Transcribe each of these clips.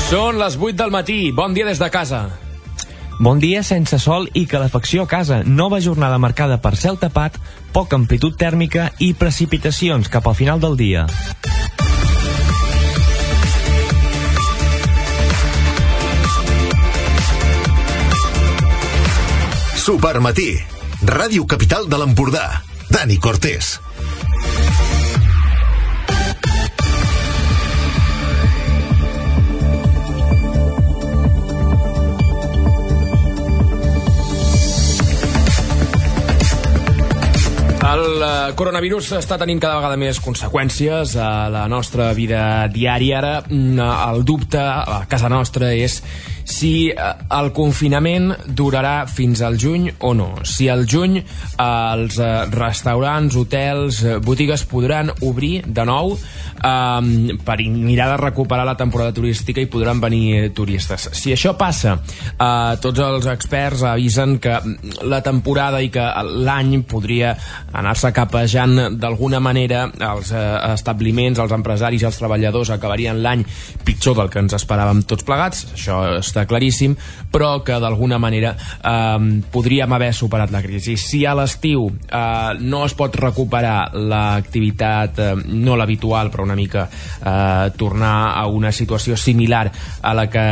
Són les 8 del matí. Bon dia des de casa. Bon dia sense sol i calefacció a casa. Nova jornada marcada per cel tapat, poca amplitud tèrmica i precipitacions cap al final del dia. Supermatí. Ràdio Capital de l'Empordà. Dani Cortés. El coronavirus està tenint cada vegada més conseqüències a la nostra vida diària. Ara el dubte a casa nostra és si el confinament durarà fins al juny o no. Si al juny els restaurants, hotels, botigues podran obrir de nou per mirar de recuperar la temporada turística i podran venir turistes. Si això passa, tots els experts avisen que la temporada i que l'any podria anar-se capejant d'alguna manera. Els establiments, els empresaris i els treballadors acabarien l'any pitjor del que ens esperàvem tots plegats. Això està claríssim, però que d'alguna manera podríem haver superat la crisi. Si a l'estiu no es pot recuperar l'activitat no l'habitual, però una mica tornar a una situació similar a la que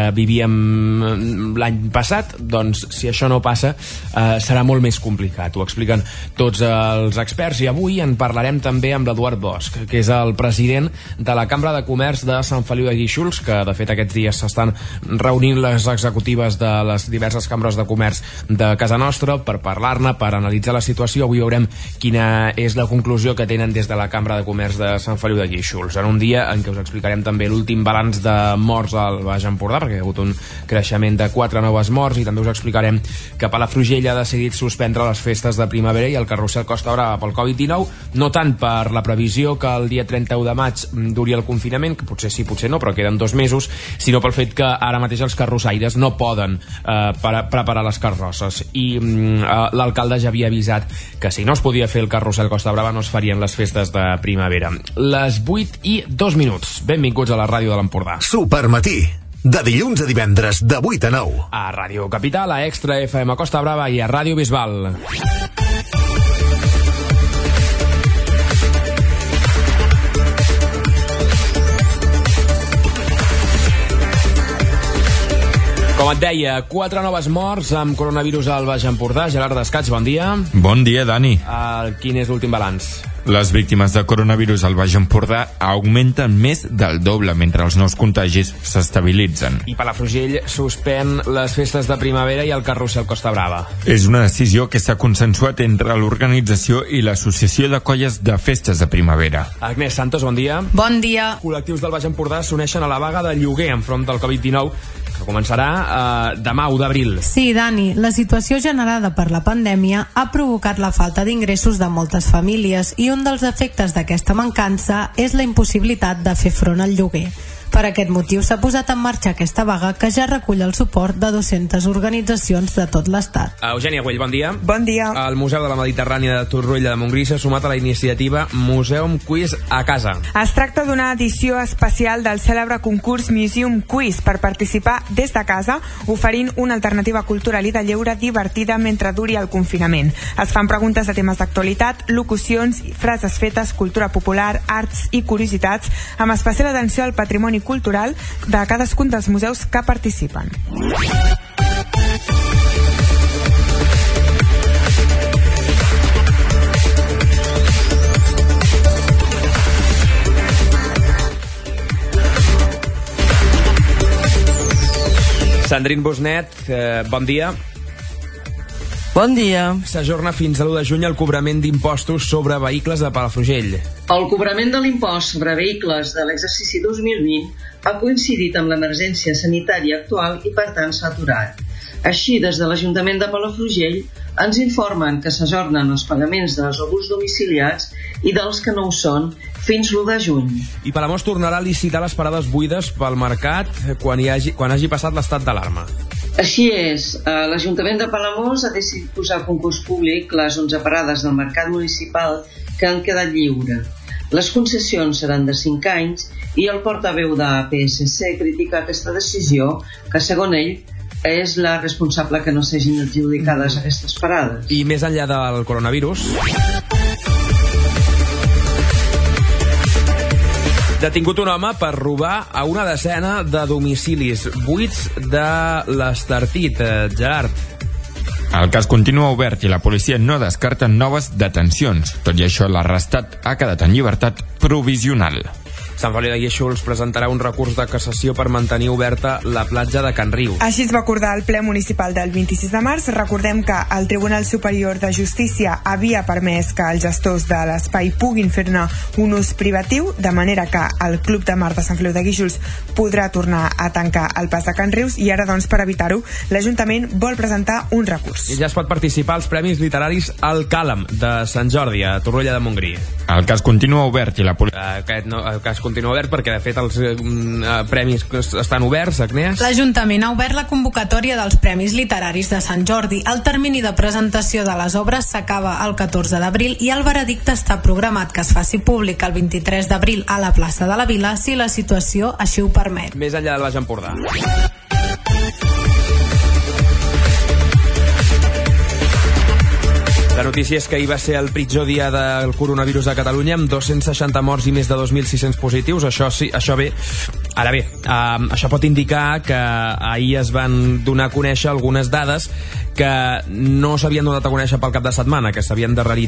vivíem l'any passat, doncs si això no passa serà molt més complicat. Ho expliquen tots els experts i avui en parlarem també amb l'Eduard Bosch, que és el president de la Cambra de Comerç de Sant Feliu de Guíxols, que de fet aquests dies s'estan reunint les executives de les diverses cambres de comerç de casa nostra per parlar-ne, per analitzar la situació. Avui veurem quina és la conclusió que tenen des de la Cambra de Comerç de Sant Feliu de Guíxols, en un dia en què us explicarem també l'últim balanç de morts al Baix Empordà, perquè hi ha hagut un creixement de 4 noves morts, i també us explicarem que Palafrugell ha decidit suspendre les festes de primavera i el carrusel Costa Brava pel Covid-19, no tant per la previsió que el dia 31 de maig duri el confinament, que potser sí, potser no, però queden 2 mesos, sinó pel fet que ara mateix els carrossaires no poden preparar les carrosses, i l'alcalde ja havia avisat que si no es podia fer el carrusel Costa Brava no es farien les festes de primavera. Les 8:02. Benvinguts a la ràdio de l'Empordà. Supermatí. De dilluns a divendres, de 8 a 9. A Ràdio Capital, a Extra FM Costa Brava i a Ràdio Bisbal. Com et deia, 4 noves morts amb coronavirus al Baix Empordà. Gerard Descats, bon dia. Bon dia, Dani. Quin és l'últim balanç? Les víctimes de coronavirus al Baix Empordà augmenten més del doble mentre els nous contagis s'estabilitzen. I Palafrugell suspèn les festes de primavera i el carrusel Costa Brava. És una decisió que s'ha consensuat entre l'organització i l'Associació de Colles de Festes de Primavera. Agnès Santos, bon dia. Bon dia. Col·lectius del Baix Empordà s'uneixen a la vaga de lloguer enfront del Covid-19, que començarà demà, 1 d'abril. Sí, Dani, la situació generada per la pandèmia ha provocat la falta d'ingressos de moltes famílies i un dels efectes d'aquesta mancança és la impossibilitat de fer front al lloguer. Per aquest motiu s'ha posat en marxa aquesta vaga, que ja recull el suport de 200 organitzacions de tot l'Estat. Eugènia Güell, bon dia. Bon dia. El Museu de la Mediterrània de Torroella de Montgrí s'ha sumat a la iniciativa Museum Quiz a casa. Es tracta d'una edició especial del cèlebre concurs Museum Quiz per participar des de casa, oferint una alternativa cultural i de lleure divertida mentre duri el confinament. Es fan preguntes de temes d'actualitat, locucions, frases fetes, cultura popular, arts i curiositats, amb especial atenció al patrimoni cultural de cadascun dels museus que participen. Sandrine Bosnet, bon dia. Bon dia. S'ajorna fins a l'1 de juny el cobrament d'impostos sobre vehicles de Palafrugell. El cobrament de l'impost sobre vehicles de l'exercici 2020 ha coincidit amb l'emergència sanitària actual i per tant s'ha aturat. Així, des de l'Ajuntament de Palafrugell ens informen que s'ajornen els pagaments dels obús domiciliats i dels que no ho són fins l'1 de juny. I Palamós tornarà a licitar les parades buides pel mercat quan hagi passat l'estat d'alarma. Així és, l'Ajuntament de Palamós ha decidit posar a concurs públic les 11 parades del mercat municipal que han quedat lliures. Les concessions seran de 5 anys i el portaveu de PSC critica aquesta decisió, que segons ell és la responsable que no s'hagin adjudicades aquestes parades. I més enllà del coronavirus, detingut un home per robar a una desena de domicilis buits de l'Estartit. Gerard. El cas continua obert i la policia no descarta noves detencions. Tot i això, l'arrestat ha quedat en llibertat provisional. Sant Feliu de Guíxols presentarà un recurs de cassació per mantenir oberta la platja de Can Riu. Així es va acordar al ple municipal del 26 de març. Recordem que el Tribunal Superior de Justícia havia permès que els gestors de l'espai puguin fer-ne un ús privatiu, de manera que el Club de Mar de Sant Feliu de Guíxols podrà tornar a tancar el pas de Can Rius i ara, doncs, per evitar-ho, l'Ajuntament vol presentar un recurs. I ja es pot participar als Premis Literaris al Càlam de Sant Jordi, a Torroella de Montgrí. El cas continua obert i la policia... El cas continua obert perquè, de fet, els premis estan oberts, Agnès. L'Ajuntament ha obert la convocatòria dels Premis Literaris de Sant Jordi. El termini de presentació de les obres s'acaba el 14 d'abril i el veredicte està programat que es faci públic el 23 d'abril a la plaça de la Vila, si la situació així ho permet. Més enllà del Baix Empordà. La notícia és que ahir va ser el pitjor dia del coronavirus a Catalunya, amb 260 morts i més de 2.600 positius. Això sí, això bé. Ara bé, això pot indicar que ahir es van donar a conèixer algunes dades que no s'havien donat a conèixer pel cap de setmana, que s'havien endarrerit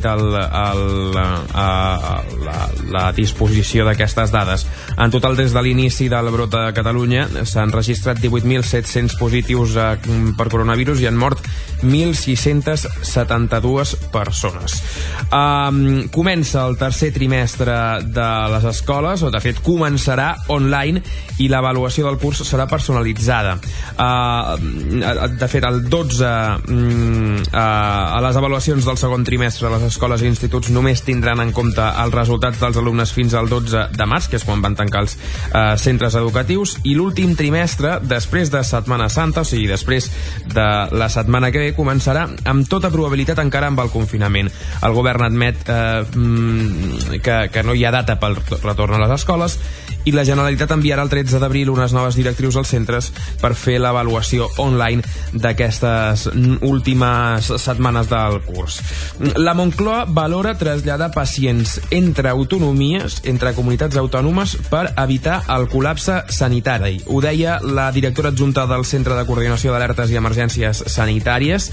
la disposició d'aquestes dades. En total, des de l'inici del brot a Catalunya s'han registrat 18.700 positius per coronavirus i han mort 1.672 persones. Comença el tercer trimestre de les escoles, o de fet començarà online, i l'avaluació del curs serà personalitzada. De fet, el 12 a les avaluacions del segon trimestre a les escoles i instituts només tindran en compte els resultats dels alumnes fins al 12 de març, que és quan van tancar els centres educatius, i l'últim trimestre, després de Setmana Santa, o sigui, després de la setmana que ve, començarà amb tota probabilitat encara amb el confinament. El govern admet que no hi ha data pel retorn a les escoles i la Generalitat enviarà el 13 d'abril unes noves directrius als centres per fer l'avaluació online d'aquestes últimes setmanes del curs. La Moncloa valora traslladar pacients entre autonomies, entre comunitats autònomes, per evitar el col·lapse sanitari. Ho deia la directora adjunta del Centre de Coordinació d'Alertes i Emergències Sanitàries,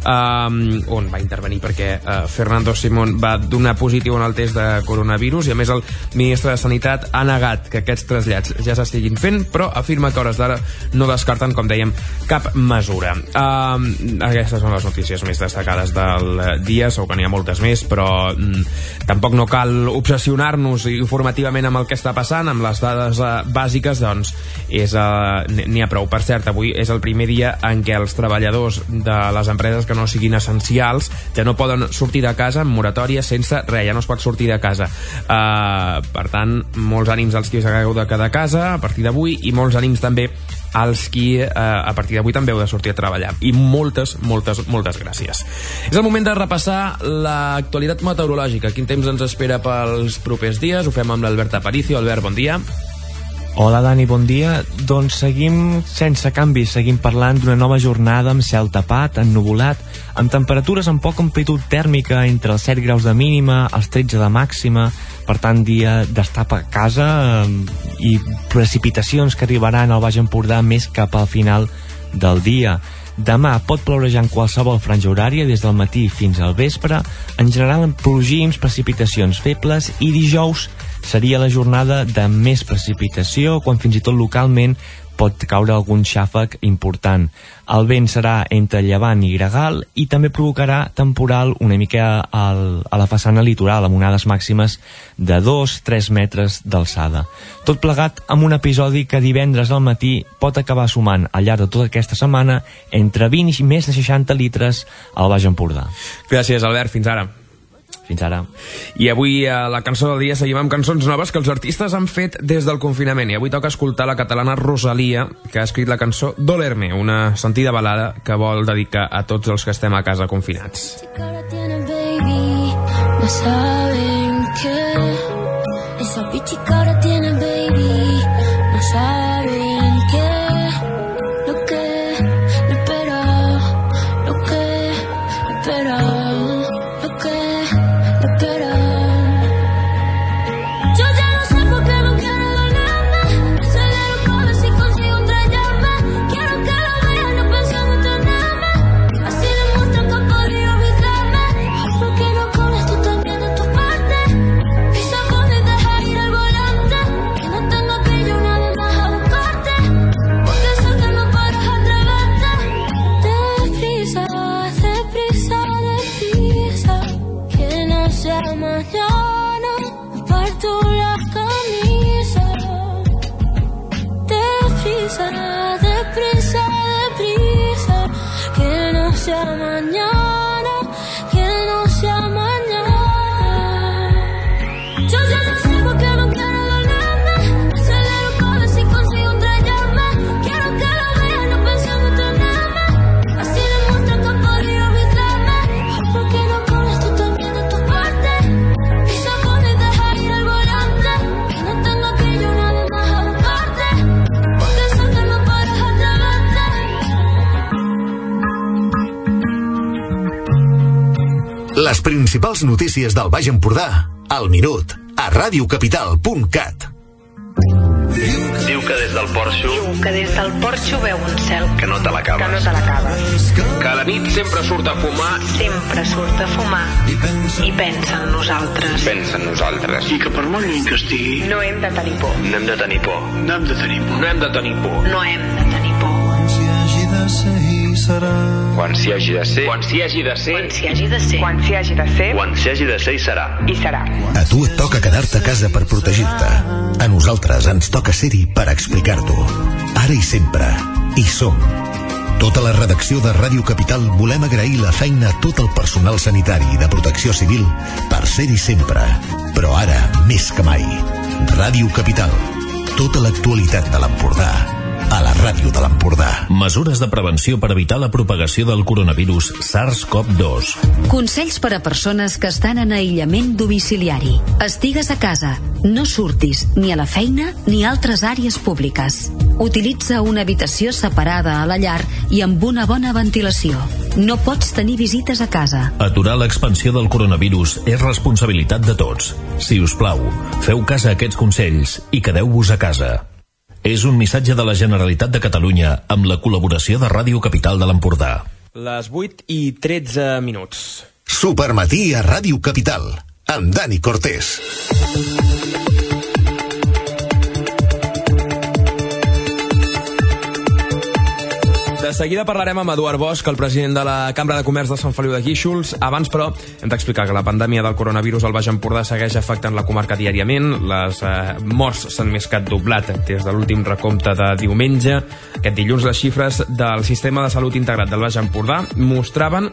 on va intervenir perquè Fernando Simón va donar positiu en el test de coronavirus, i a més el ministre de Sanitat ha negat que aquests trasllats ja s'estiguin fent, però afirma que a hores d'ara no descarten, com dèiem, cap mesura. Aquestes són les notícies més destacades del dia. Segur que n'hi ha moltes més, però tampoc no cal obsessionar-nos informativament amb el que està passant. Amb les dades bàsiques, doncs, n'hi ha prou. Per cert, avui és el primer dia en què els treballadors de les empreses que no siguin essencials ja no poden sortir de casa, amb moratòria, sense res, ja no es pot sortir de casa. Per tant, molts ànims als qui us hagueu de quedar a casa a partir d'avui, i molts ànims també als qui a partir d'avui també heu de sortir a treballar. I moltes gràcies. És el moment de repassar l'actualitat meteorològica. Quin temps ens espera pels propers dies? Ho fem amb l'Albert Aparicio. Albert, bon dia. Hola Dani, bon dia. Doncs seguim sense canvis, seguim parlant d'una nova jornada amb cel tapat, ennuvolat, amb temperatures amb poca amplitud tèrmica, entre els 7 graus de mínima, els 13 de màxima. Per tant, dia d'estar a casa i precipitacions que arribaran al Baix Empordà més cap al final del dia. Demà pot ploure en qualsevol franja horària des del matí fins al vespre, en general amb plogims, precipitacions febles, i dijous seria la jornada de més precipitació, quan fins i tot localment pot caure algun xàfec important. El vent serà entre llevant i gregal i també provocarà temporal una mica a la façana litoral, amb onades màximes de 2-3 metres d'alçada. Tot plegat amb un episodi que divendres al matí pot acabar sumant al llarg de tota aquesta setmana entre 20 i més de 60 litres al Baix Empordà. Gràcies, Albert. Fins ara. Fins ara. I avui a la cançó del dia seguim amb cançons noves que els artistes han fet des del confinament, i avui toca escoltar la catalana Rosalia, que ha escrit la cançó Dolerme, una sentida balada que vol dedicar a tots els que estem a casa confinats. No saben qué que ahora tiene, baby. No saben lo que le espera, lo que le espera, lo que le espera. Yo ya no sé por qué no quiero dolerme. Acelero para ver si consigo estrellarme. Quiero que lo vean, no pensando en tenerme. Así demuestra que podría olvidarme. ¿Por qué no pones tú también de tu parte? Pisa fondo y deja ir el volante. Que no tengo que yo una vez más a buscarte. Porque sé que no paras atreverte. Deprisa, deprisa, deprisa. Que no sea mañana. Aparto la camisa. Deprisa, deprisa, deprisa. Que no sea mañana. Que no sea mañana. Yo ya no sé por qué no quiero dolerme. Acelero para ver si consigo estrellarme. Quiero que lo vean, no pensando en tenerme. Así demuestra que podría olvidarme. ¿Por qué no pones tú también de tu parte? Pisa fondo y deja ir el volante. Que no tengo que yo una vez más a buscarte. Porque sé que no paras atreverte. Les principals notícies del Baix Empordà, al minut, a radiocapital.cat. Diu que des del porxo... que des del porxo veu un cel Que no te l'acabes. que no te l'acabes. Que a la nit sempre surt a fumar. Sempre surt a fumar i pensa en nosaltres. Pensa en nosaltres. I que per molt lluny que estigui, No hem de tenir por. No hem de tenir por. no hem de tenir por. No hem de tenir por. No hem de tenir por. Quan s'hi hagi de ser. Quan s'hi hagi de ser. Quan s'hi hagi de ser. Quan s'hi hagi de ser, Quan s'hi hagi de ser hi serà. hi serà. A tu et toca quedar-te a casa per protegir-te. A nosaltres ens toca ser-hi per explicar-t'ho. Ara i sempre. Hi som. Tota la redacció de Ràdio Capital volem agrair la feina a tot el personal sanitari i de protecció civil per ser-hi sempre. Però ara, més que mai. Ràdio Capital. Tota l'actualitat de l'Empordà a la ràdio de l'Empordà. Mesures de prevenció per evitar la propagació del coronavirus SARS-CoV-2. Consells per a persones que estan en aïllament domiciliari. Estigues a casa, no surtis ni a la feina ni a altres àrees públiques. Utilitza una habitació separada a la llar i amb una bona ventilació. No pots tenir visites a casa. Aturar l'expansió del coronavirus és responsabilitat de tots. Si us plau, feu cas a aquests consells i quedeu-vos a casa. És un missatge de la Generalitat de Catalunya amb la col·laboració de Ràdio Capital de l'Empordà. Les 8:13. Supermatí a Ràdio Capital, amb Dani Cortés. De seguida parlarem amb Eduard Bosch, el president de la Cambra de Comerç de Sant Feliu de Guíxols. Abans, però, hem d'explicar que la pandèmia del coronavirus al Baix Empordà segueix afectant la comarca diàriament. Les morts s'han més que doblat des de l'últim recompte de diumenge. Aquest dilluns les xifres del Sistema de Salut Integrat del Baix Empordà mostraven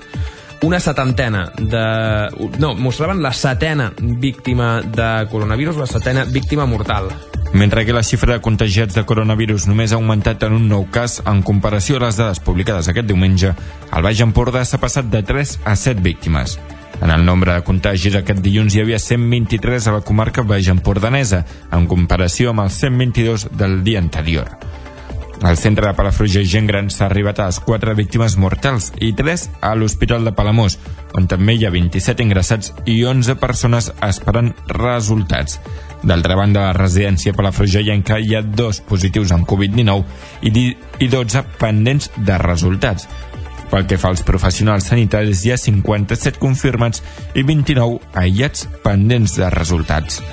mostraven la setena víctima de coronavirus, la setena víctima mortal. Mentre que la xifra de contagiats de coronavirus només ha augmentat en un nou cas, en comparació a les dades publicades aquest diumenge, al Baix Empordà s'ha passat de 3 a 7 víctimes. En el nombre de contagis aquest dilluns hi havia 123 a la comarca baix empordanesa, en comparació amb els 122 del dia anterior. Al centre de Palafrugell Gent Gran s'ha arribat a les 4 víctimes mortals i 3 a l'Hospital de Palamós, on també hi ha 27 ingressats i 11 persones esperant resultats. D'altra banda, a la residència Palafrugell encara hi ha 2 positius en Covid-19 i 12 pendents de resultats. Pel que fa als professionals sanitaris, hi ha 57 confirmats i 29 aïllats pendents de resultats.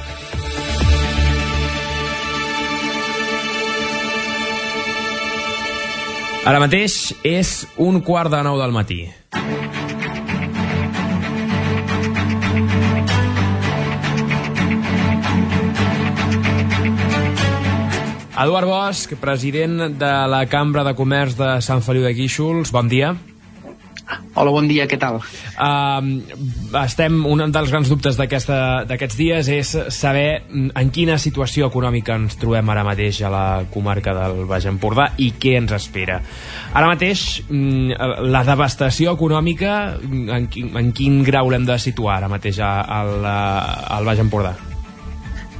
Ara mateix és 8:45 del matí. Eduard Bosch, president de la Cambra de Comerç de Sant Feliu de Guíxols, bon dia. Hola, bon dia, què tal? Un dels grans dubtes d'aquests dies és saber en quina situació econòmica ens trobem ara mateix a la comarca del Baix Empordà i què ens espera. Ara mateix, la devastació econòmica, en quin grau l'hem de situar ara mateix al Baix Empordà?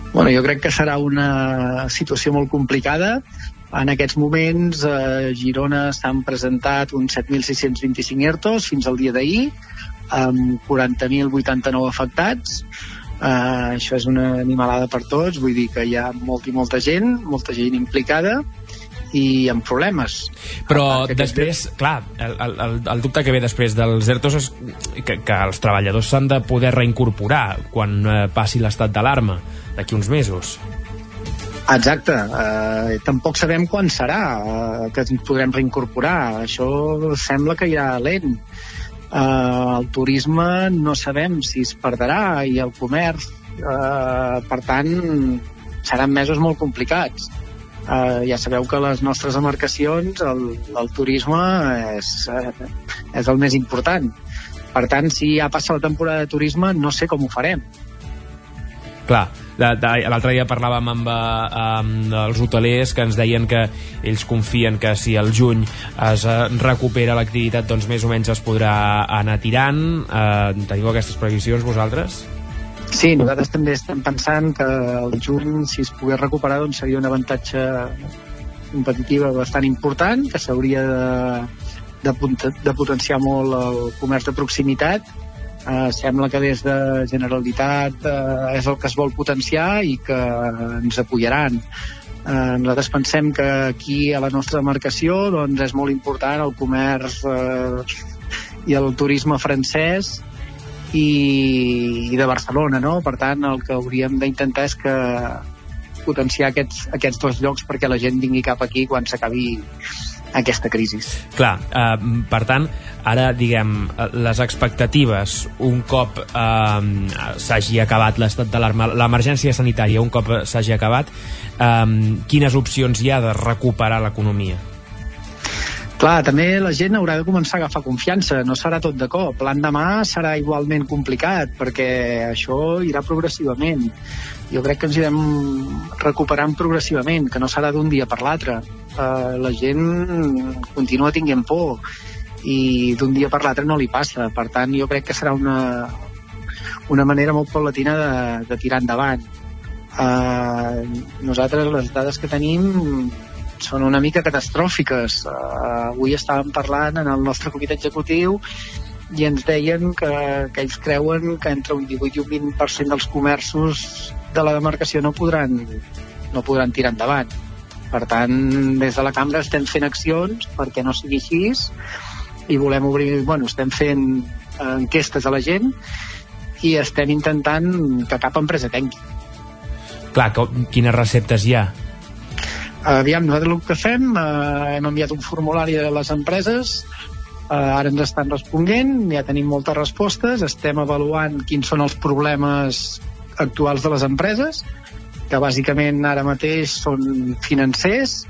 Bueno, jo crec que serà una situació molt complicada. En aquests moments a Girona s'han presentat uns 7.625 ERTOs fins al dia d'ahir, amb 40.089 afectats. Això és una animalada per tots, vull dir que hi ha molta gent implicada i amb problemes. Però després, clar, el dubte que ve després dels ERTOs és que els treballadors s'han de poder reincorporar quan passi l'estat d'alarma d'aquí uns mesos. Exacte, tampoc sabem quan serà que ens podrem reincorporar. Això sembla que irà lent. El turisme no sabem si es perdrà i el comerç, per tant seran mesos molt complicats. Ja sabeu que les nostres embarcacions el turisme és el més important. Per tant, si ja passa la temporada de turisme, no sé com ho farem. Clar, l'altre dia parlàvem amb els hotelers que ens deien que ells confien que si al juny es recupera l'activitat, doncs més o menys es podrà anar tirant. Teniu aquestes previsions vosaltres? Sí, nosaltres també estem pensant que el juny, si es pogués recuperar, doncs seria un avantatge competitiu bastant important, que s'hauria de potenciar molt el comerç de proximitat. Sembla que des de Generalitat és el que es vol potenciar i que ens apoyaran. Nosaltres pensem que aquí a la nostra demarcació doncs és molt important el comerç i el turisme francès i de Barcelona, no? Per tant, el que hauríem d'intentar és que potenciar aquests dos llocs perquè la gent vingui cap aquí quan s'acabi aquesta crisi. Clar, per tant, ara, diguem, les expectatives, un cop s'hagi acabat l'estat d'alarma, l'emergència sanitària, un cop s'hagi acabat, quines opcions hi ha de recuperar l'economia? Clar, també la gent haurà de començar a agafar confiança, no serà tot de cop. L'endemà serà igualment complicat, perquè això irà progressivament. Jo crec que ens irem recuperant progressivament, que no serà d'un dia per l'altre. La gent continua tinguent por i d'un dia per l'altre no li passa. Per tant, jo crec que serà una manera molt paulatina de tirar endavant. Nosaltres les dades que tenim són una mica catastròfiques. Avui estàvem parlant en el nostre comitè executiu i ens deien que ells creuen que entre un 18 i un 20% dels comerços de la demarcació no podran tirar endavant. Per tant, des de la cambra estem fent accions perquè no sigui així i volem obrir, estem fent enquestes a la gent i estem intentant que cap empresa tanqui. Clar, quines receptes hi ha? Aviam, nosaltres el que fem, hem enviat un formulari a les empreses, ara ens estan responent, ja tenim moltes respostes, estem avaluant quins són els problemes actuals de les empreses, que bàsicament ara mateix són financers,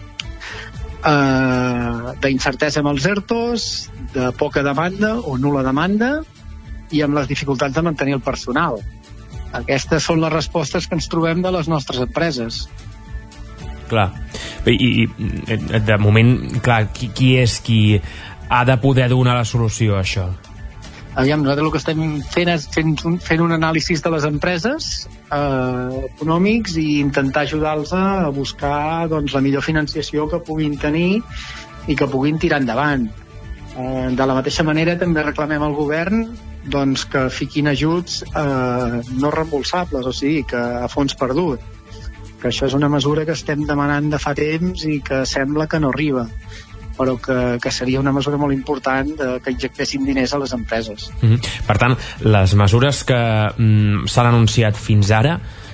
d'incertesa amb els ERTOs, de poca demanda o nul·la demanda i amb les dificultats de mantenir el personal. Aquestes són les respostes que ens trobem de les nostres empreses. Clar, i de moment, clar, qui és qui ha de poder donar la solució a això? Aviam, nosaltres el que estem fent és fent un anàlisi de les empreses econòmics i intentar ajudar-los a buscar la millor financiació que puguin tenir i que puguin tirar endavant. De la mateixa manera també reclamem al govern que fiquin ajuts no reembolsables, o sigui, que a fons perdut, que això és una mesura que estem demanant de fa temps i que sembla que no arriba, però que seria una mesura molt important que injectessin diners a les empreses. Per tant, les mesures que s'han anunciat fins ara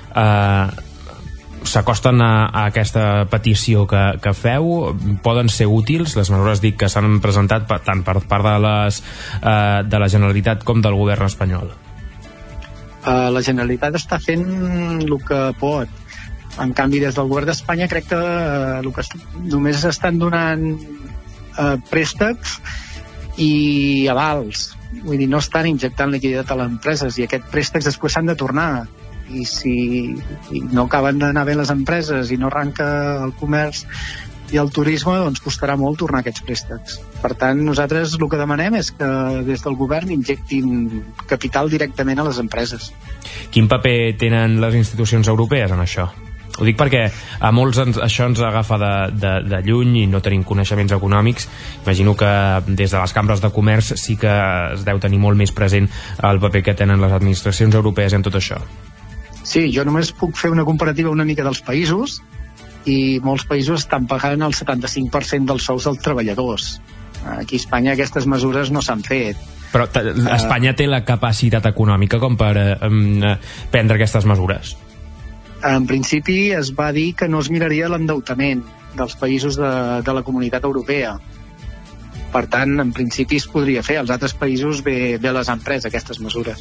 s'acosten a aquesta petició que feu, poden ser útils les mesures que s'han presentat tant per part de la Generalitat com del govern espanyol? La Generalitat està fent el que pot. En canvi, des del govern d'Espanya crec que només estan donant préstecs i avals. Vull dir, no estan injectant liquiditat a les empreses i aquests préstecs després s'han de tornar. I si no acaben d'anar bé les empreses i no arranca el comerç i el turisme doncs costarà molt tornar aquests préstecs. Per tant, nosaltres el que demanem és que des del govern injectin capital directament a les empreses. Quin paper tenen les institucions europees en això? Ho dic perquè a molts això ens agafa de lluny i no tenim coneixements econòmics. Imagino que des de les cambres de comerç sí que es deu tenir molt més present el paper que tenen les administracions europees en tot això. Sí, jo només puc fer una comparativa una mica dels països, i molts països estan pagant el 75% dels sous dels treballadors. Aquí a Espanya aquestes mesures no s'han fet. Però Espanya té la capacitat econòmica com per prendre aquestes mesures? En principi es va dir que no es miraria l'endeutament dels països de la Comunitat Europea. Per tant, en principi es podria fer. Als altres països bé les han pres, aquestes mesures.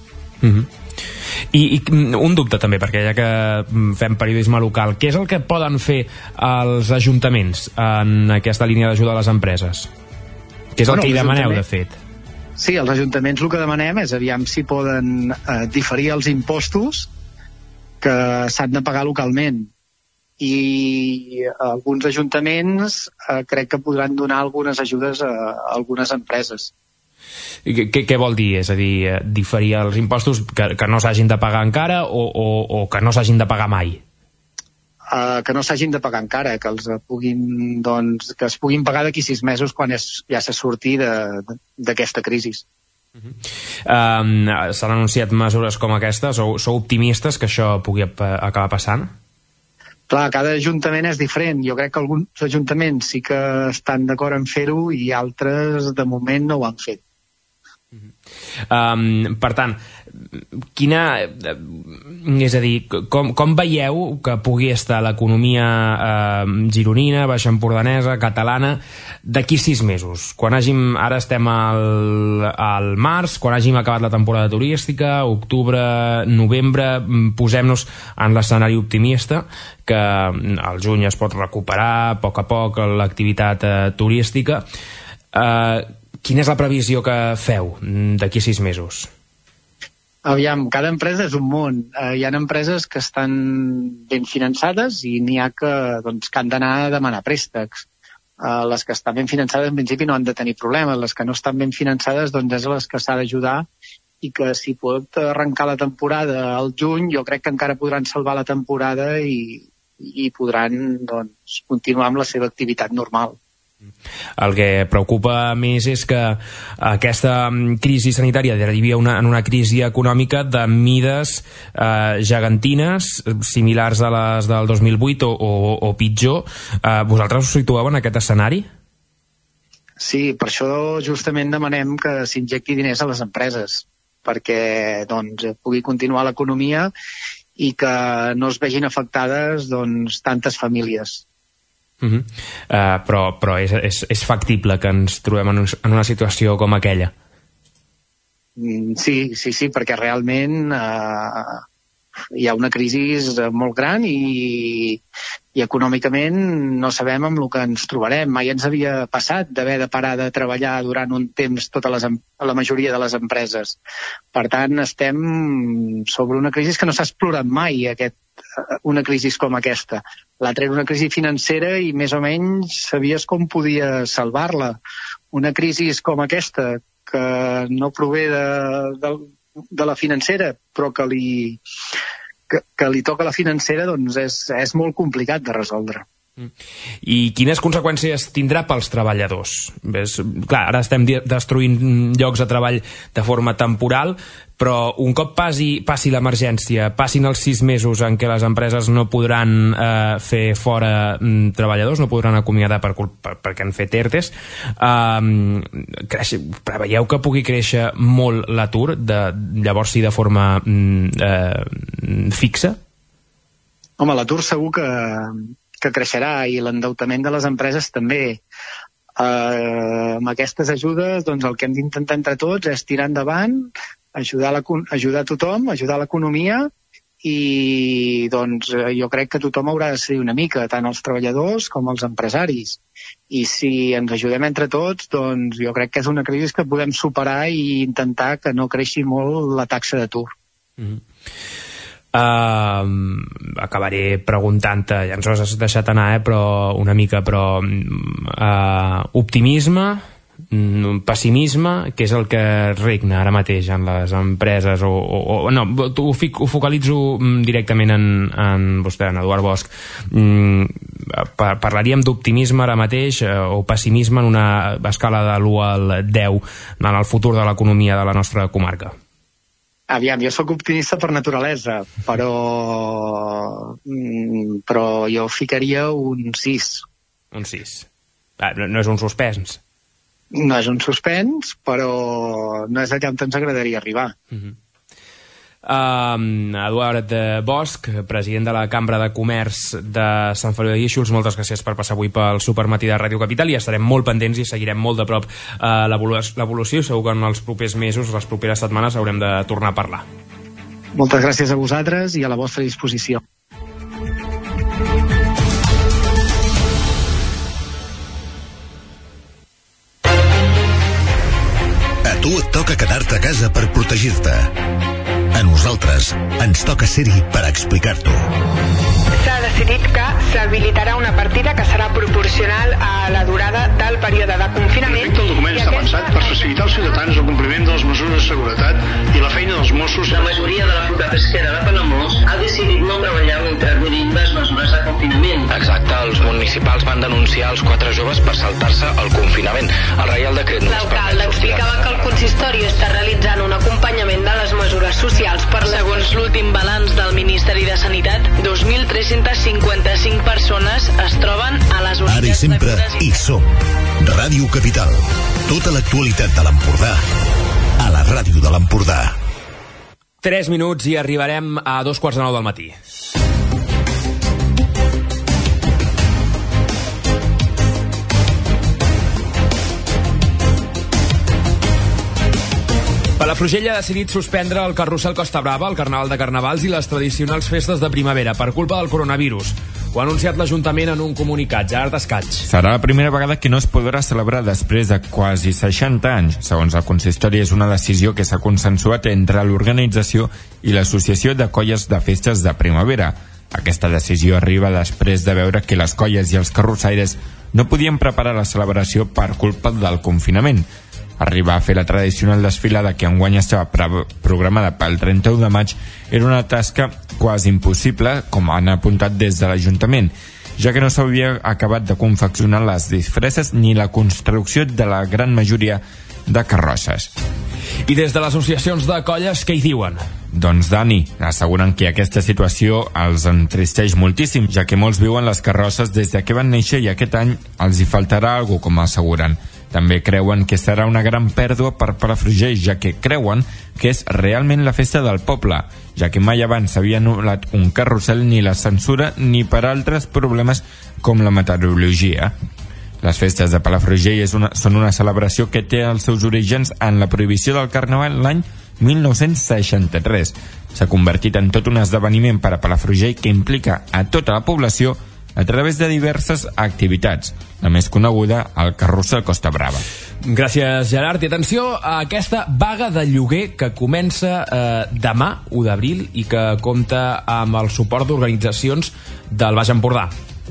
I un dubte també, perquè ja que fem periodisme local, què és el que poden fer els ajuntaments en aquesta línia d'ajuda a les empreses? Què és el que hi demaneu, de fet? Sí, els ajuntaments el que demanem és aviam si poden diferir els impostos que s'han de pagar localment, i alguns ajuntaments crec que podran donar algunes ajudes a algunes empreses. Què vol dir? És a dir, diferir els impostos que no s'hagin de pagar encara o que no s'hagin de pagar mai? Que no s'hagin de pagar encara, que els puguin, doncs, que es puguin pagar d'aquí 6 mesos quan ja s'ha sortit d'aquesta crisi. S'han anunciat mesures com aquestes? Sou optimistes que això pugui acabar passant? Clar, cada ajuntament és diferent. Jo crec que alguns ajuntaments sí que estan d'acord en fer-ho i altres de moment no ho han fet. Per tant, és a dir, com veieu que pugui estar l'economia gironina, baixempordanesa, catalana d'aquí 6 mesos? Ara estem al març, quan hàgim acabat la temporada turística, octubre, novembre, posem-nos en l'escenari optimista que al juny es pot recuperar a poc l'activitat turística. Quina és la previsió que feu d'aquí 6 mesos? Aviam, cada empresa és un món. Hi ha empreses que estan ben finançades i n'hi ha que han d'anar a demanar préstecs. Les que estan ben finançades en principi no han de tenir problemes. Les que no estan ben finançades és les que s'ha d'ajudar, i que si pot arrencar la temporada al juny, jo crec que encara podran salvar la temporada i podran continuar amb la seva activitat normal. El que preocupa més és que aquesta crisi sanitària derivi en una crisi econòmica de mides gegantines, similars a les del 2008 o pitjor. Vosaltres us situeu en aquest escenari? Sí, per això justament demanem que s'injecti diners a les empreses, perquè pugui continuar l'economia i que no es vegin afectades tantes famílies. Però és factible que ens trobem en una situació com aquella? Sí, perquè realment hi ha una crisi molt gran i econòmicament no sabem amb el que ens trobarem. Mai ens havia passat d'haver de parar de treballar durant un temps a la majoria de les empreses. Per tant, estem sobre una crisi que no s'ha explorat mai, una crisi com aquesta. L'altra era una crisi financera i més o menys sabies com podia salvar-la. Una crisi com aquesta, que no prové de la financera, però que li toca a la financera, és molt complicat de resoldre. I quines conseqüències tindrà pels treballadors? Clar, ara estem destruint llocs de treball de forma temporal, però un cop passi l'emergència, passin els 6 mesos en què les empreses no podran fer fora treballadors, no podran acomiadar perquè han fet ERTEs, preveieu que pugui créixer molt l'atur, llavors sí de forma fixa? Home, l'atur segur que creixerà, i l'endeutament de les empreses també. Amb aquestes ajudes, el que hem d'intentar entre tots és tirar endavant, ajudar tothom, ajudar l'economia, i jo crec que tothom haurà de cedir una mica, tant els treballadors com els empresaris. I si ens ajudem entre tots, jo crec que és una crisi que podem superar i intentar que no creixi molt la taxa d'atur. acabaré preguntant-te, ja ens ho has deixat anar, però una mica, però optimisme, pessimisme, que és el que regna ara mateix en les empreses no, ho focalitzo directament en vostè, en Eduard Bosch. Parlaríem d'optimisme ara mateix o pessimisme en una escala de l'1 al 10 en el futur de l'economia de la nostra comarca? Aviam, jo sóc optimista per naturalesa, però jo ficaria un 6. Un 6. No és un suspens. No és un suspens, però no és allà on ens agradaria arribar. Eduard Bosch, president de la Cambra de Comerç de Sant Feliu de Guíxols, moltes gràcies per passar avui pel Supermatí de Ràdio Capital, i estarem molt pendents i seguirem molt de prop l'evolució, i segur que en els propers mesos, les properes setmanes, haurem de tornar a parlar. Moltes gràcies a vosaltres i a la vostra disposició. A tu et toca quedar-te a casa per protegir-te. A nosaltres ens toca ser-hi per explicar-t'ho. S'ha decidit que s'habilitarà una partida que serà proporcional a la durada del període de confinament. El document està pensat per facilitar als ciutadans el compliment de les mesures de seguretat i la feina dels Mossos. La majoria de la flota pesquera de Palamós ha decidit no treballar en un termini de les mesures de confinament. Exacte, els municipals van denunciar els 4 joves per saltar-se el confinament. El Reial Decret L'alcalde explicava que el consistori està realitzant un acompanyament de les mesures socials per segons l'últim balanç del Ministeri de Sanitat, 2.355 persones es troben a les unitats. Ara i sempre hi som. Ràdio Capital. Tota l'actualitat de l'Empordà a la ràdio de l'Empordà. 3 minuts i arribarem a 2:45 del matí. Palafrugell ha decidit suspendre el carrusel Costa Brava, el Carnaval de Carnavals i les tradicionals festes de primavera per culpa del coronavirus. Ho ha anunciat l'Ajuntament en un comunicat. Gerard Escaig. Serà la primera vegada que no es podrà celebrar després de quasi 60 anys. Segons el consistori, és una decisió que s'ha consensuat entre l'organització i l'Associació de Colles de Festes de Primavera. Aquesta decisió arriba després de veure que les colles i els carrossaires no podien preparar la celebració per culpa del confinament. Arribar a fer la tradicional desfilada que enguany estava programada pel 31 de maig era una tasca quasi impossible, com han apuntat des de l'Ajuntament, ja que no s'havia acabat de confeccionar les disfresses ni la construcció de la gran majoria de carrosses. I des de les associacions de colles, què hi diuen? Doncs, Dani, asseguren que aquesta situació els entristeix moltíssim, ja que molts viuen les carrosses des de que van néixer i aquest any els hi faltarà alguna cosa, com asseguren. També creuen que serà una gran pèrdua per Palafrugell, ja que creuen que és realment la festa del poble, ja que mai abans s'havia anul·lat un carrusel ni la censura ni per altres problemes com la meteorologia. Les festes de Palafrugell són una celebració que té els seus orígens en la prohibició del Carnaval l'any 1963. S'ha convertit en tot un esdeveniment per a Palafrugell que implica a tota la població a través de diverses activitats. La més coneguda, el carrusel Costa Brava. Gràcies, Gerard. I atenció a aquesta vaga de lloguer que comença demà, 1 d'abril, i que compta amb el suport d'organitzacions del Baix Empordà.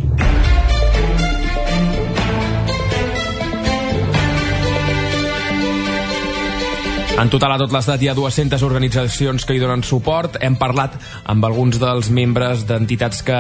En total, a tot l'estat hi ha 200 organitzacions que hi donen suport. Hem parlat amb alguns dels membres d'entitats que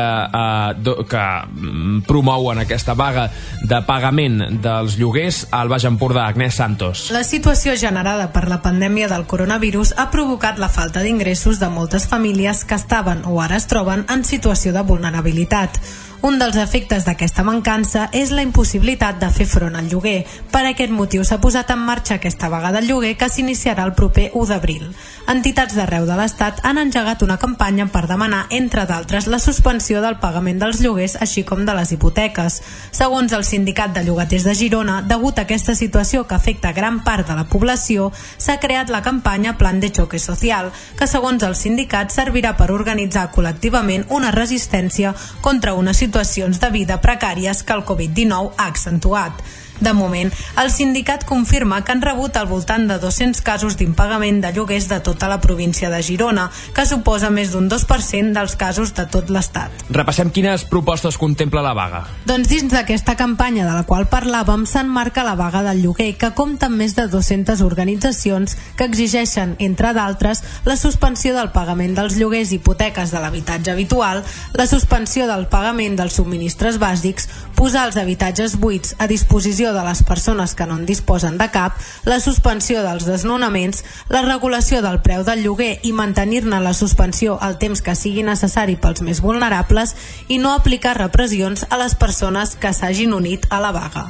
promouen aquesta vaga de pagament dels lloguers al Baix Empordà. Agnès Santos. La situació generada per la pandèmia del coronavirus ha provocat la falta d'ingressos de moltes famílies que estaven o ara es troben en situació de vulnerabilitat. Un dels efectes d'aquesta mancança és la impossibilitat de fer front al lloguer. Per aquest motiu s'ha posat en marxa aquesta vaga del lloguer que s'iniciarà el proper 1 d'abril. Entitats d'arreu de l'Estat han engegat una campanya per demanar, entre d'altres, la suspensió del pagament dels lloguers, així com de les hipoteques. Segons el Sindicat de Llogaters de Girona, degut a aquesta situació que afecta gran part de la població, s'ha creat la campanya Plan de Choque Social, que segons el sindicat servirà per organitzar col·lectivament una resistència contra una situacions de vida precàries que el Covid-19 ha accentuat. De moment, el sindicat confirma que han rebut al voltant de 200 casos d'impagament de lloguers de tota la província de Girona, que suposa més d'un 2% dels casos de tot l'Estat. Repassem quines propostes contempla la vaga. Doncs dins d'aquesta campanya de la qual parlàvem s'emmarca la vaga del lloguer, que compta amb més de 200 organitzacions que exigeixen, entre d'altres, la suspensió del pagament dels lloguers i hipoteques de l'habitatge habitual, la suspensió del pagament dels subministres bàsics, posar els habitatges buits a disposició de les persones que no en disposen de cap, la suspensió dels desnonaments, la regulació del preu del lloguer i mantenir-ne la suspensió el temps que sigui necessari pels més vulnerables i no aplicar repressions a les persones que s'hagin unit a la vaga.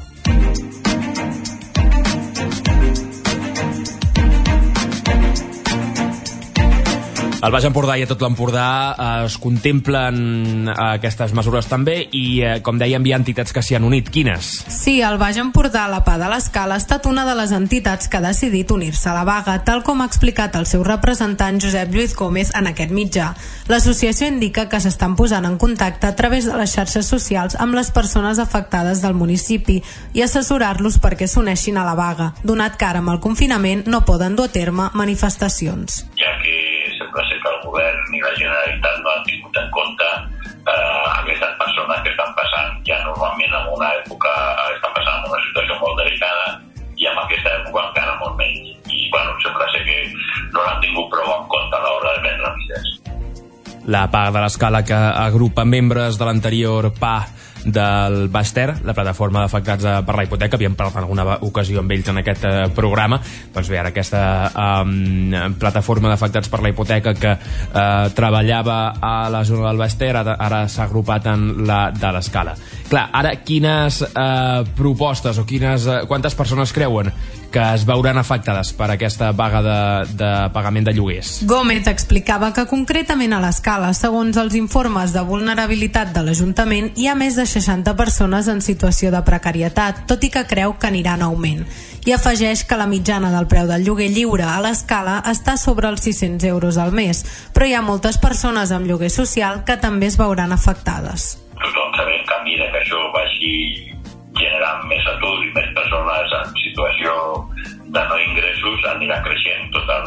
Al Baix Empordà i a tot l'Empordà es contemplen aquestes mesures també i, com dèiem, hi ha entitats que s'hi han unit. Quines? Sí, al Baix Empordà, la PA de l'Escala ha estat una de les entitats que ha decidit unir-se a la vaga, tal com ha explicat el seu representant Josep Lluís Gómez en aquest mitjà. L'associació indica que s'estan posant en contacte a través de les xarxes socials amb les persones afectades del municipi i assessorar-los perquè s'uneixin a la vaga, donat que ara amb el confinament no poden dur a terme manifestacions. Ja que sembla ser que el govern i la Generalitat no han tingut en compte aquestes persones que estan passant ja normalment en una època, estan passant en una situació molt delicada i en aquesta època encara molt menys. I bueno, sembla ser que no l'han tingut prou en compte a l'hora de prendre mesures. La PA de l'Escala, que agrupa membres de l'anterior PA del Baix Ter, la plataforma d'afectats per la hipoteca, havíem parlat en alguna ocasió amb ells en aquest programa. Doncs bé, ara aquesta plataforma d'afectats per la hipoteca que treballava a la zona del Baix Ter ara s'ha agrupat en la de l'Escala. Clar, ara quines propostes o quantes persones creuen que es veuran afectades per aquesta vaga de pagament de lloguers? Gómez explicava que concretament a l'Escala, segons els informes de vulnerabilitat de l'Ajuntament, hi ha més de 60 persones en situació de precarietat, tot i que creu que anirà en augment. I afegeix que la mitjana del preu del lloguer lliure a l'Escala està sobre els 600 euros al mes, però hi ha moltes persones amb lloguer social que també es veuran afectades. Tothom sabem que a mesura que això vagi generant més atur i més persones en situació de no ingressos, anirà creixent totes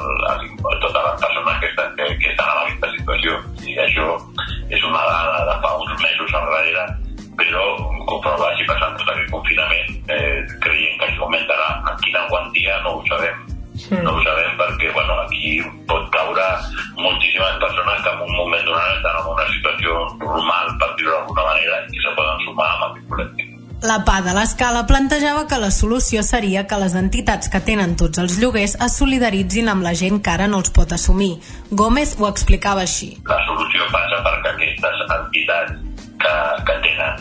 les persones que estan en aquesta situació. I això és una dada de fa uns mesos enrere, però conforme vagi passant tot aquest confinament, creiem que això augmentarà. En quina quantia no ho sabem. No ho sabem perquè aquí pot caure moltíssimes persones que en un moment donat estan en una situació normal, per dir-ho d'alguna manera, i se poden sumar amb aquest col·lectiu. La PA de l'Escala plantejava que la solució seria que les entitats que tenen tots els lloguers es solidaritzin amb la gent que ara no els pot assumir. Gómez ho explicava així. La solució passa perquè aquestes entitats que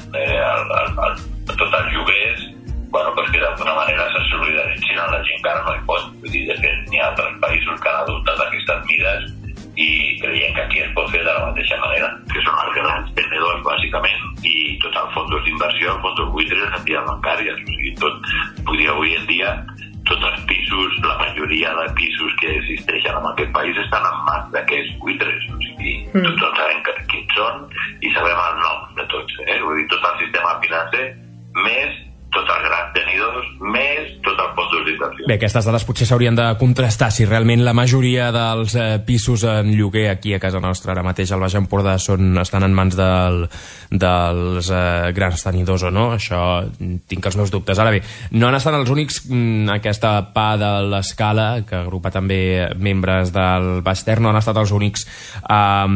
tenen tots els lloguers, que d'alguna manera se solidaritzin amb la gent que ara no hi pot. Vull dir, de fet, n'hi ha altres països que han adoptat aquestes mides i creiem que aquí es pot fer de la mateixa manera, que són els grans tenedors bàsicament, i tots els fons d'inversió, els fons buitres, entitats bancàries. O sigui, vull dir, avui en dia tots els pisos, la majoria de pisos que existeixen en aquest país estan en mans d'aquests buitres. O sigui, tots sabem quins són i sabem el nom de tots. Vull dir, tot el sistema financer, més tots els grans tenidors, més tots els fons d'inversió. Bé, aquestes dades potser s'haurien de contrastar si realment la majoria dels pisos en lloguer aquí a casa nostra ara mateix al Baix Empordà estan en mans dels grans tenidors o no. Això tinc els meus dubtes. Ara bé, no han estat els únics, aquesta PA de l'Escala, que agrupa també membres del Baix Ter, no han estat els únics a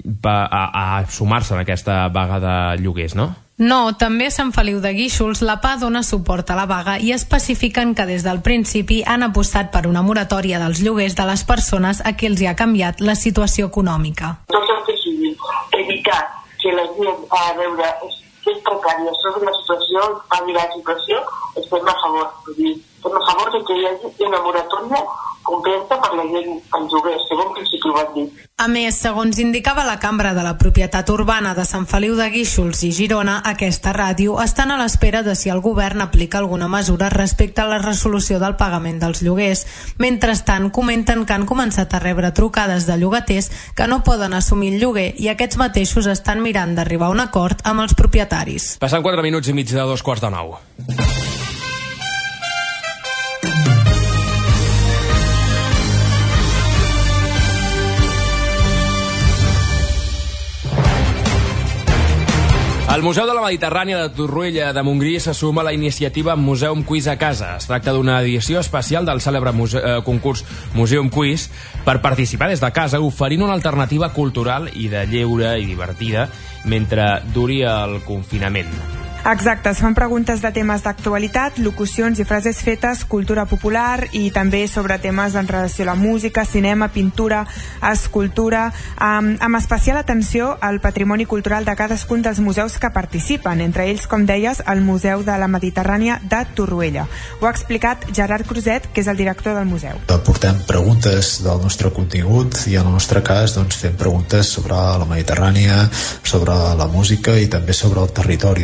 sumar-se en aquesta vaga de lloguers, no? No, també a Sant Feliu de Guíxols la PA dona suport a la vaga i especifiquen que des del principi han apostat per una moratòria dels lloguers de les persones a qui els hi ha canviat la situació econòmica. Tot el que sigui evitar que la gent a veure que és precària sobre la situació, pagui la situació, estem a favor. Estem a favor de que hi hagi una moratòria completa per la gent en lloguer, segons principi ho han dit. A més, segons indicava la Cambra de la Propietat Urbana de Sant Feliu de Guíxols i Girona, aquesta ràdio estan a l'espera de si el govern aplica alguna mesura respecte a la resolució del pagament dels lloguers. Mentrestant, comenten que han començat a rebre trucades de llogaters que no poden assumir el lloguer i aquests mateixos estan mirant d'arribar a un acord amb els propietaris. Passen 4 minuts i mig de 2:45. El Museu de la Mediterrània de Torroella de Montgrí se suma a la iniciativa Museum Quiz a Casa. Es tracta d'una edició especial del cèlebre concurs Museum Quiz per participar des de casa, oferint una alternativa cultural i de lleure i divertida mentre duri el confinament. Exacte, es fan preguntes de temes d'actualitat, locucions i frases fetes, cultura popular i també sobre temes en relació a la música, cinema, pintura, escultura, amb especial atenció al patrimoni cultural de cadascun dels museus que participen, entre ells, com deies, el Museu de la Mediterrània de Torroella. Ho ha explicat Gerard Cruzet, que és el director del museu. Portem preguntes del nostre contingut i en el nostre cas fem preguntes sobre la Mediterrània, sobre la música i també sobre el territori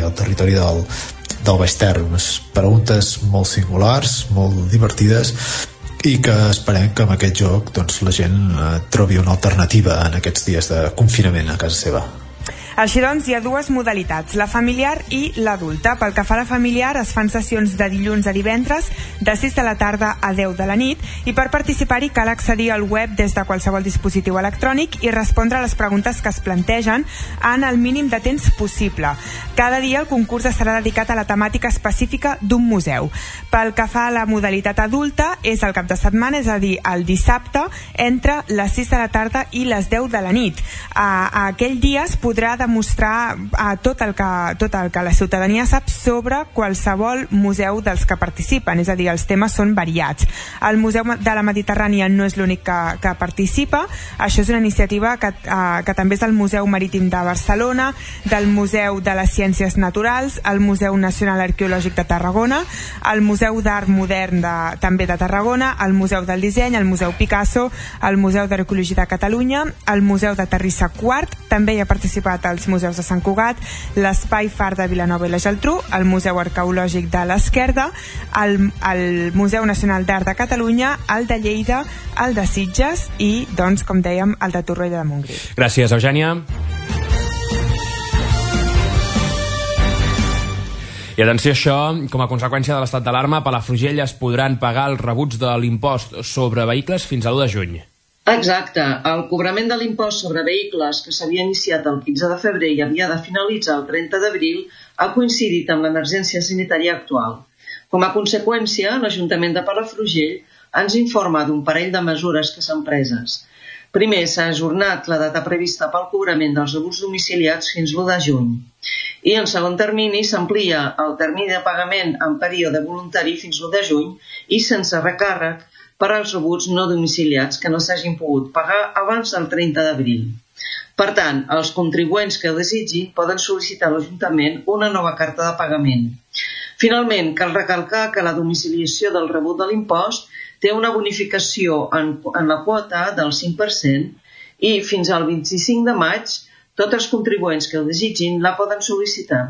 del Baix Ter. Unes preguntes molt singulars, molt divertides i que esperem que amb aquest joc la gent trobi una alternativa en aquests dies de confinament a casa seva. Així doncs, hi ha dues modalitats, la familiar i l'adulta. Pel que fa a la familiar, es fan sessions de dilluns a divendres, de 6 de la tarda a 10 de la nit, i per participar-hi cal accedir al web des de qualsevol dispositiu electrònic i respondre a les preguntes que es plantegen en el mínim de temps possible. Cada dia el concurs estarà dedicat a la temàtica específica d'un museu. Pel que fa a la modalitat adulta, és el cap de setmana, és a dir, el dissabte, entre les 6 de la tarda i les 10 de la nit. Aquell dia es podrà demostrar tot el que la ciutadania sap sobre qualsevol museu dels que participen, és a dir, els temes són variats. El Museu de la Mediterrània no és l'únic que participa, això és una iniciativa que també és del Museu Marítim de Barcelona, del Museu de les Ciències Naturals, el Museu Nacional Arqueològic de Tarragona, el Museu d'Art Modern també de Tarragona, el Museu del Disseny, el Museu Picasso, el Museu d'Arqueologia de Catalunya, el Museu de Terrissa Quart, també hi ha participat els museus de Sant Cugat, l'Espai Far de Vilanova i la Geltrú, el Museu Arqueològic de l'Esquerda, el Museu Nacional d'Art de Catalunya, el de Lleida, el de Sitges i, doncs, com dèiem, el de Torroella de Montgrí. Gràcies, Eugènia. I atenció a això, com a conseqüència de l'estat d'alarma, a Palafrugell es podran pagar els rebuts de l'impost sobre vehicles fins a l'1 de juny. Exacte. El cobrament de l'impost sobre vehicles, que s'havia iniciat el 15 de febrer i havia de finalitzar el 30 d'abril, ha coincidit amb l'emergència sanitària actual. Com a conseqüència, l'Ajuntament de Palafrugell ens informa d'un parell de mesures que s'han preses. Primer, s'ha ajornat la data prevista pel cobrament dels rebuts domiciliats fins l'1 de juny. I en segon termini, s'amplia el termini de pagament en període voluntari fins l'1 de juny i sense recàrrec per als rebuts no domiciliats que no s'hagin pogut pagar abans del 30 d'abril. Per tant, els contribuents que ho desitgin poden sol·licitar a l'Ajuntament una nova carta de pagament. Finalment, cal recalcar que la domiciliació del rebut de l'impost té una bonificació en la quota del 5% i fins al 25 de maig tots els contribuents que ho desitgin la poden sol·licitar.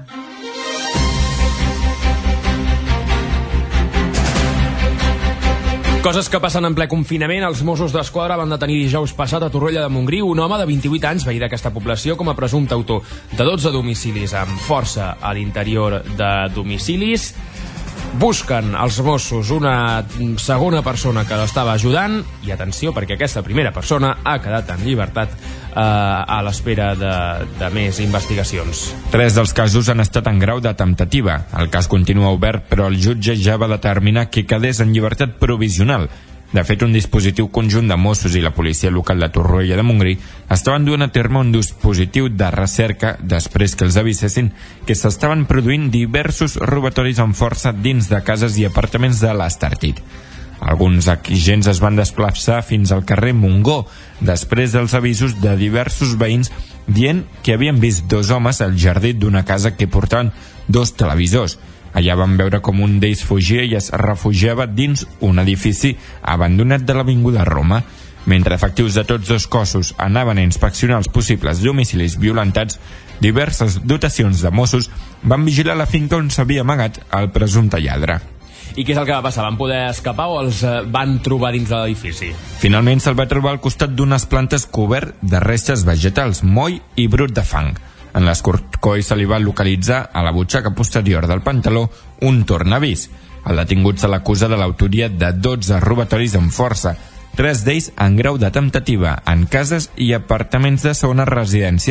Coses que passen en ple confinament. Els Mossos d'Esquadra van detenir dijous passat a Torroella de Montgrí un home de 28 anys, veí d'aquesta població, com a presumpte autor de 12 domicilis amb força a l'interior de domicilis. Busquen els Mossos una segona persona que l'estava ajudant i atenció, perquè aquesta primera persona ha quedat en llibertat a l'espera de més investigacions. 3 dels casos han estat en grau de temptativa. El cas continua obert, però el jutge ja va determinar que quedés en llibertat provisional. De fet, un dispositiu conjunt de Mossos i la policia local de Torroella de Montgrí estaven duent a terme un dispositiu de recerca després que els avisessin que s'estaven produint diversos robatoris amb força dins de cases i apartaments de l'Estartit. Alguns agents es van desplaçar fins al carrer Montgó després dels avisos de diversos veïns dient que havien vist 2 homes al jardí d'una casa que portaven 2 televisors. Allà van veure com un d'ells fugia i es refugiava dins un edifici abandonat de l'Avinguda Roma. Mentre efectius de tots 2 cossos anaven a inspeccionar els possibles domicilis violentats, diverses dotacions de Mossos van vigilar la finca on s'havia amagat el presumpte lladre. I què és el que va passar? Van poder escapar o els van trobar dins de l'edifici? Finalment se'l va trobar al costat d'unes plantes cobert de restes vegetals, moll i brut de fang. En l'escorcoll se li va localitzar a la butxaca posterior del pantaló un tornavís. El detingut se l'acusa de l'autoria de 12 robatoris amb força, 3 d'ells en grau de temptativa en cases i apartaments de segona residència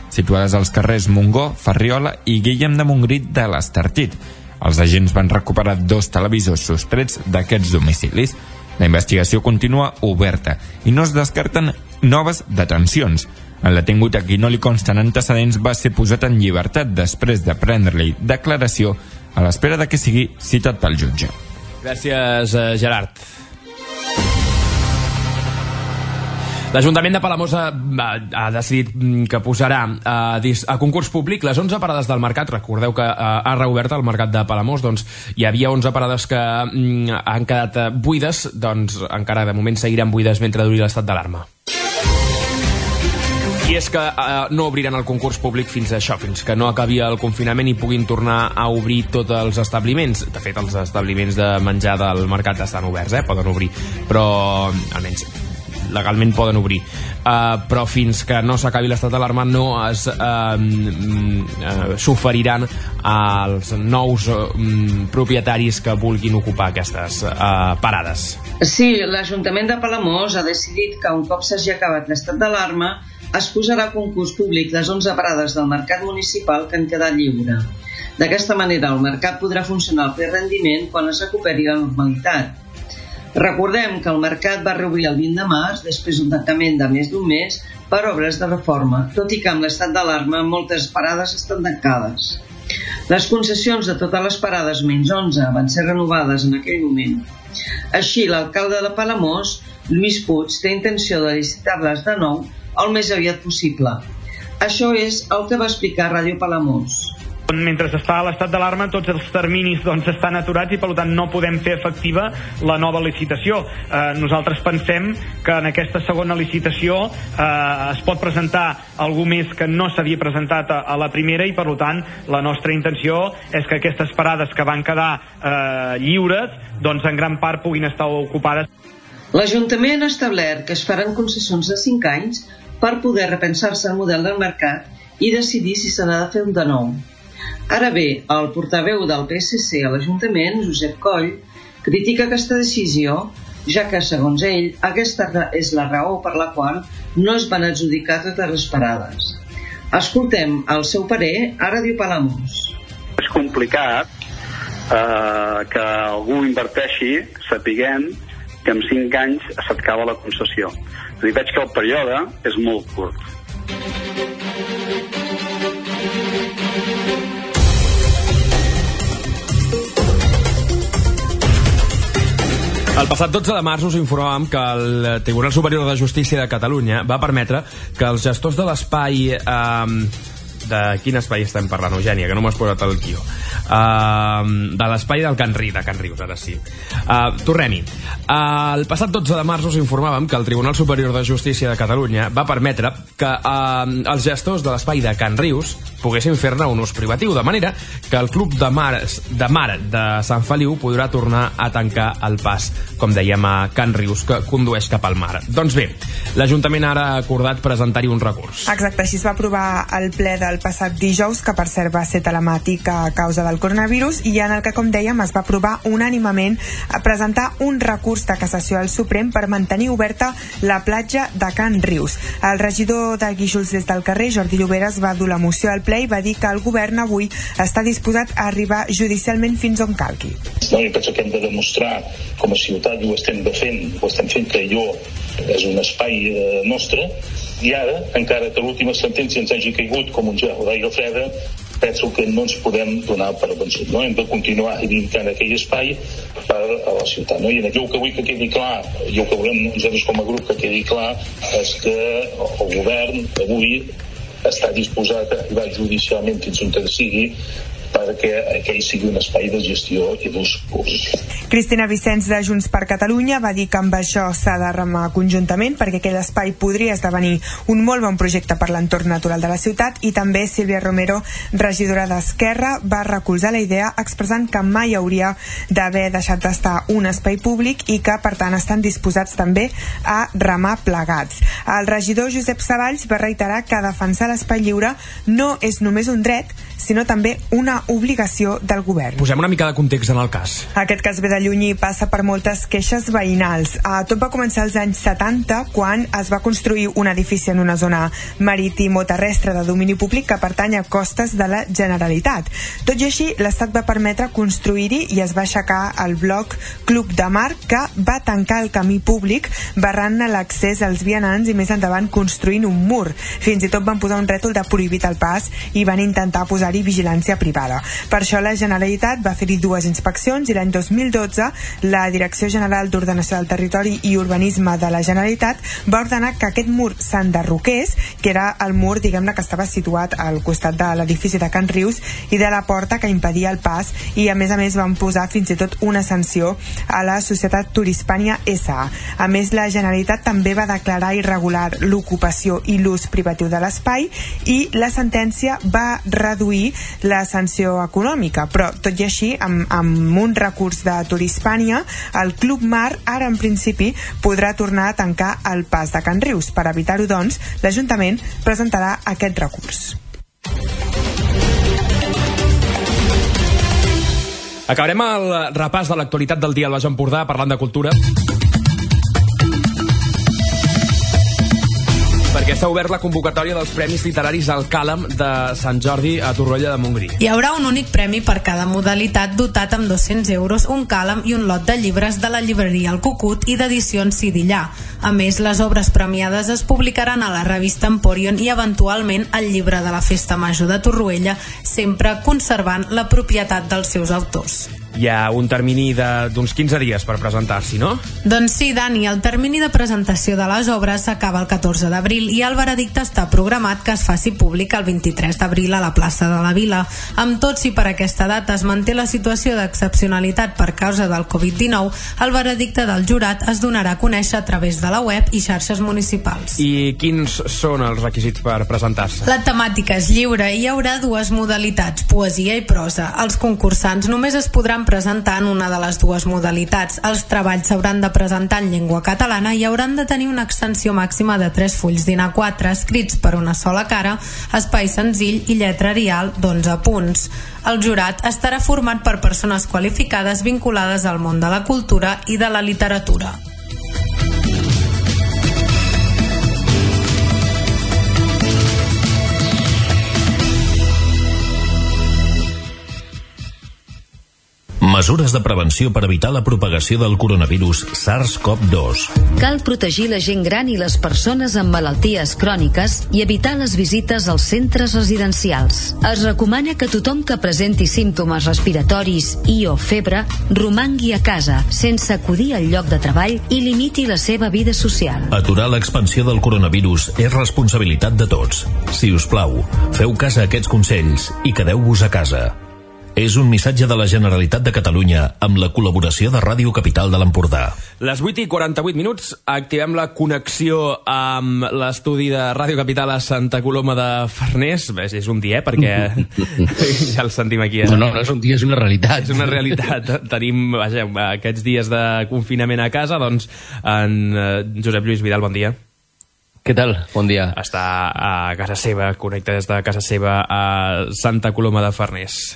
situades als carrers Montgó, Ferriola i Guillem de Montgrí de l'Estartit. Els agents van recuperar 2 televisors sostrets d'aquests domicilis. La investigació continua oberta i no es descarten noves detencions. El detingut, a qui no li consten antecedents, va ser posat en llibertat després de prendre-li declaració a l'espera de que sigui citat pel jutge. Gràcies, Gerard. L'Ajuntament de Palamós ha decidit que posarà a concurs públic les 11 parades del mercat. Recordeu que ha reobert el mercat de Palamós, doncs hi havia 11 parades que han quedat buides, doncs encara de moment seguiran buides mentre duri l'estat d'alarma. I és que no obriran el concurs públic fins que no acabi el confinament i puguin tornar a obrir tots els establiments. De fet, els establiments de menjar del mercat estan oberts, poden obrir, però almenys legalment poden obrir, però fins que no s'acabi l'estat d'alarma no s'oferiran als nous propietaris que vulguin ocupar aquestes parades. Sí, l'Ajuntament de Palamós ha decidit que un cop s'hagi acabat l'estat d'alarma es posarà a concurs públic les 11 parades del mercat municipal que han quedat lliure. D'aquesta manera el mercat podrà funcionar al ple rendiment quan es recuperi la normalitat. Recordem que el mercat va reobrir el 20 de març després d'un tancament de més d'un mes per obres de reforma, tot i que amb l'estat d'alarma moltes parades estan tancades. Les concessions de totes les parades menys 11 van ser renovades en aquell moment. Així, l'alcalde de Palamós, Lluís Puig, té intenció de licitar-les de nou el més aviat possible. Això és el que va explicar a Ràdio Palamós. Mentre està a l'estat d'alarma, tots els terminis estan aturats i, per tant, no podem fer efectiva la nova licitació. Nosaltres pensem que en aquesta segona licitació es pot presentar algú més que no s'havia presentat a la primera i, per tant, la nostra intenció és que aquestes parades que van quedar lliures, doncs en gran part puguin estar ocupades. L'Ajuntament ha establert que es faran concessions de 5 anys per poder repensar-se el model del mercat i decidir si se n'ha de fer un de nou. Ara bé, el portaveu del PSC a l'Ajuntament, Josep Coll, critica aquesta decisió, ja que, segons ell, aquesta és la raó per la qual no es van adjudicar totes les parades. Escoltem el seu parer a Ràdio Palamós. És complicat que algú inverteixi sapiguent que en 5 anys s'acaba la concessió. I veig que el període és molt curt. El passat 12 de març us informàvem que el Tribunal Superior de Justícia de Catalunya va permetre que els gestors de l'espai... de quin espai estem parlant, Eugènia, que no m'has posat el guió? De l'espai de Can Rius, ara sí. Tornem-hi. El passat 12 de març us informàvem que el Tribunal Superior de Justícia de Catalunya va permetre que els gestors de l'espai de Can Rius poguessin fer-ne un ús privatiu, de manera que el Club de Mar de Sant Feliu podrà tornar a tancar el pas, com dèiem, a Can Rius, que condueix cap al mar. Doncs bé, l'Ajuntament ara ha acordat presentar-hi un recurs. Exacte, així es va aprovar el ple del passat dijous, que per cert va ser telemàtic a causa del coronavirus, i en el que, com dèiem, es va aprovar unànimement a presentar un recurs de cassació al Suprem per mantenir oberta la platja de Can Rius. El regidor de Guíxols des del carrer, Jordi Lloberes, va dur la moció al ple i va dir que el govern avui està disposat a arribar judicialment fins on calgui. No, jo penso que hem de demostrar com a ciutat, ho estem fent, que allò és un espai nostre, i ara, encara que l'última sentència ens hagi caigut com un gel d'aigua freda, penso que no ens podem donar per vençut, no? Hem de continuar habilitant aquell espai per a la ciutat, no? I en allò que vull que quedi clar, allò que volem nosaltres com a grup que quedi clar, és que el govern avui està disposat a arribar judicialment fins on sigui perquè aquell sigui un espai de gestió i d'ús públic. Cristina Vicenç de Junts per Catalunya va dir que amb això s'ha de remar conjuntament perquè aquell espai podria esdevenir un molt bon projecte per l'entorn natural de la ciutat, i també Sílvia Romero, regidora d'Esquerra, va recolzar la idea expressant que mai hauria d'haver deixat d'estar un espai públic i que per tant estan disposats també a remar plegats. El regidor Josep Savalls va reiterar que defensar l'espai lliure no és només un dret, sinó també una una obligació del govern. Posem una mica de context en el cas. Aquest cas ve de lluny i passa per moltes queixes veïnals. Tot va començar als anys 70, quan es va construir un edifici en una zona marítim-terrestre de domini públic que pertany a costes de la Generalitat. Tot i així, l'Estat va permetre construir-hi i es va aixecar el bloc Club de Mar, que va tancar el camí públic, barrant l'accés als vianants i més endavant construint un mur. Fins i tot van posar un rètol de prohibit el pas i van intentar posar-hi vigilància privada. Per això la Generalitat va fer-hi 2 inspeccions i l'any 2012 la Direcció General d'Ordenació del Territori i Urbanisme de la Generalitat va ordenar que aquest mur s'enderroqués, que era el mur, diguem-ne, que estava situat al costat de l'edifici de Can Rius i de la porta que impedia el pas, i a més van posar fins i tot una sanció a la societat Turispània S.A. A més, la Generalitat també va declarar irregular l'ocupació i l'ús privatiu de l'espai i la sentència va reduir la sanció econòmica, però tot i així, amb un recurs de Turispània, el Club Mar ara en principi podrà tornar a tancar el pas de Can Rius. Per evitar-ho, doncs, l'Ajuntament presentarà aquest recurs. Acabarem el repàs de l'actualitat del dia al Baix Empordà parlant de cultura, perquè està obert la convocatòria dels Premis Literaris al Càlam de Sant Jordi a Torroella de Montgrí. Hi haurà un únic premi per cada modalitat, dotat amb 200 euros, un càlam i un lot de llibres de la llibreria El Cucut i d'edicions Sidillà. A més, les obres premiades es publicaran a la revista Emporion i eventualment al llibre de la Festa Major de Torroella, sempre conservant la propietat dels seus autors. Hi ha un termini d'uns 15 dies per presentar-s'hi, no? Doncs sí, Dani, el termini de presentació de les obres s'acaba el 14 d'abril i el veredicte està programat que es faci públic el 23 d'abril a la plaça de la Vila. Amb tot, si per aquesta data es manté la situació d'excepcionalitat per causa del Covid-19, el veredicte del jurat es donarà a conèixer a través de la web i xarxes municipals. I quins són els requisits per presentar-se? La temàtica és lliure i hi haurà 2 modalitats, poesia i prosa. Els concursants només es podran presentar en una de les 2 modalitats. Els treballs s'hauran de presentar en llengua catalana i hauran de tenir una extensió màxima de 3 fulls d'A4 escrits per una sola cara, espai senzill i lletra Arial d'11 punts. El jurat estarà format per persones qualificades vinculades al món de la cultura i de la literatura. Mesures de prevenció per evitar la propagació del coronavirus SARS-CoV-2. Cal protegir la gent gran i les persones amb malalties cròniques i evitar les visites als centres residencials. Es recomana que tothom que presenti símptomes respiratoris i o febre romangui a casa, sense acudir al lloc de treball i limiti la seva vida social. Aturar l'expansió del coronavirus és responsabilitat de tots. Si us plau, feu cas a aquests consells i quedeu-vos a casa. És un missatge de la Generalitat de Catalunya amb la col·laboració de Ràdio Capital de l'Empordà. Les 8:48, activem la connexió amb l'estudi de Ràdio Capital a Santa Coloma de Farners. És un dia, perquè ja el sentim aquí. No és un dia, és una realitat. És una realitat. Tenim, vaja, aquests dies de confinament a casa, doncs, en Josep Lluís Vidal, bon dia. Què tal? Bon dia. Està a casa seva, connecta des de casa seva a Santa Coloma de Farners.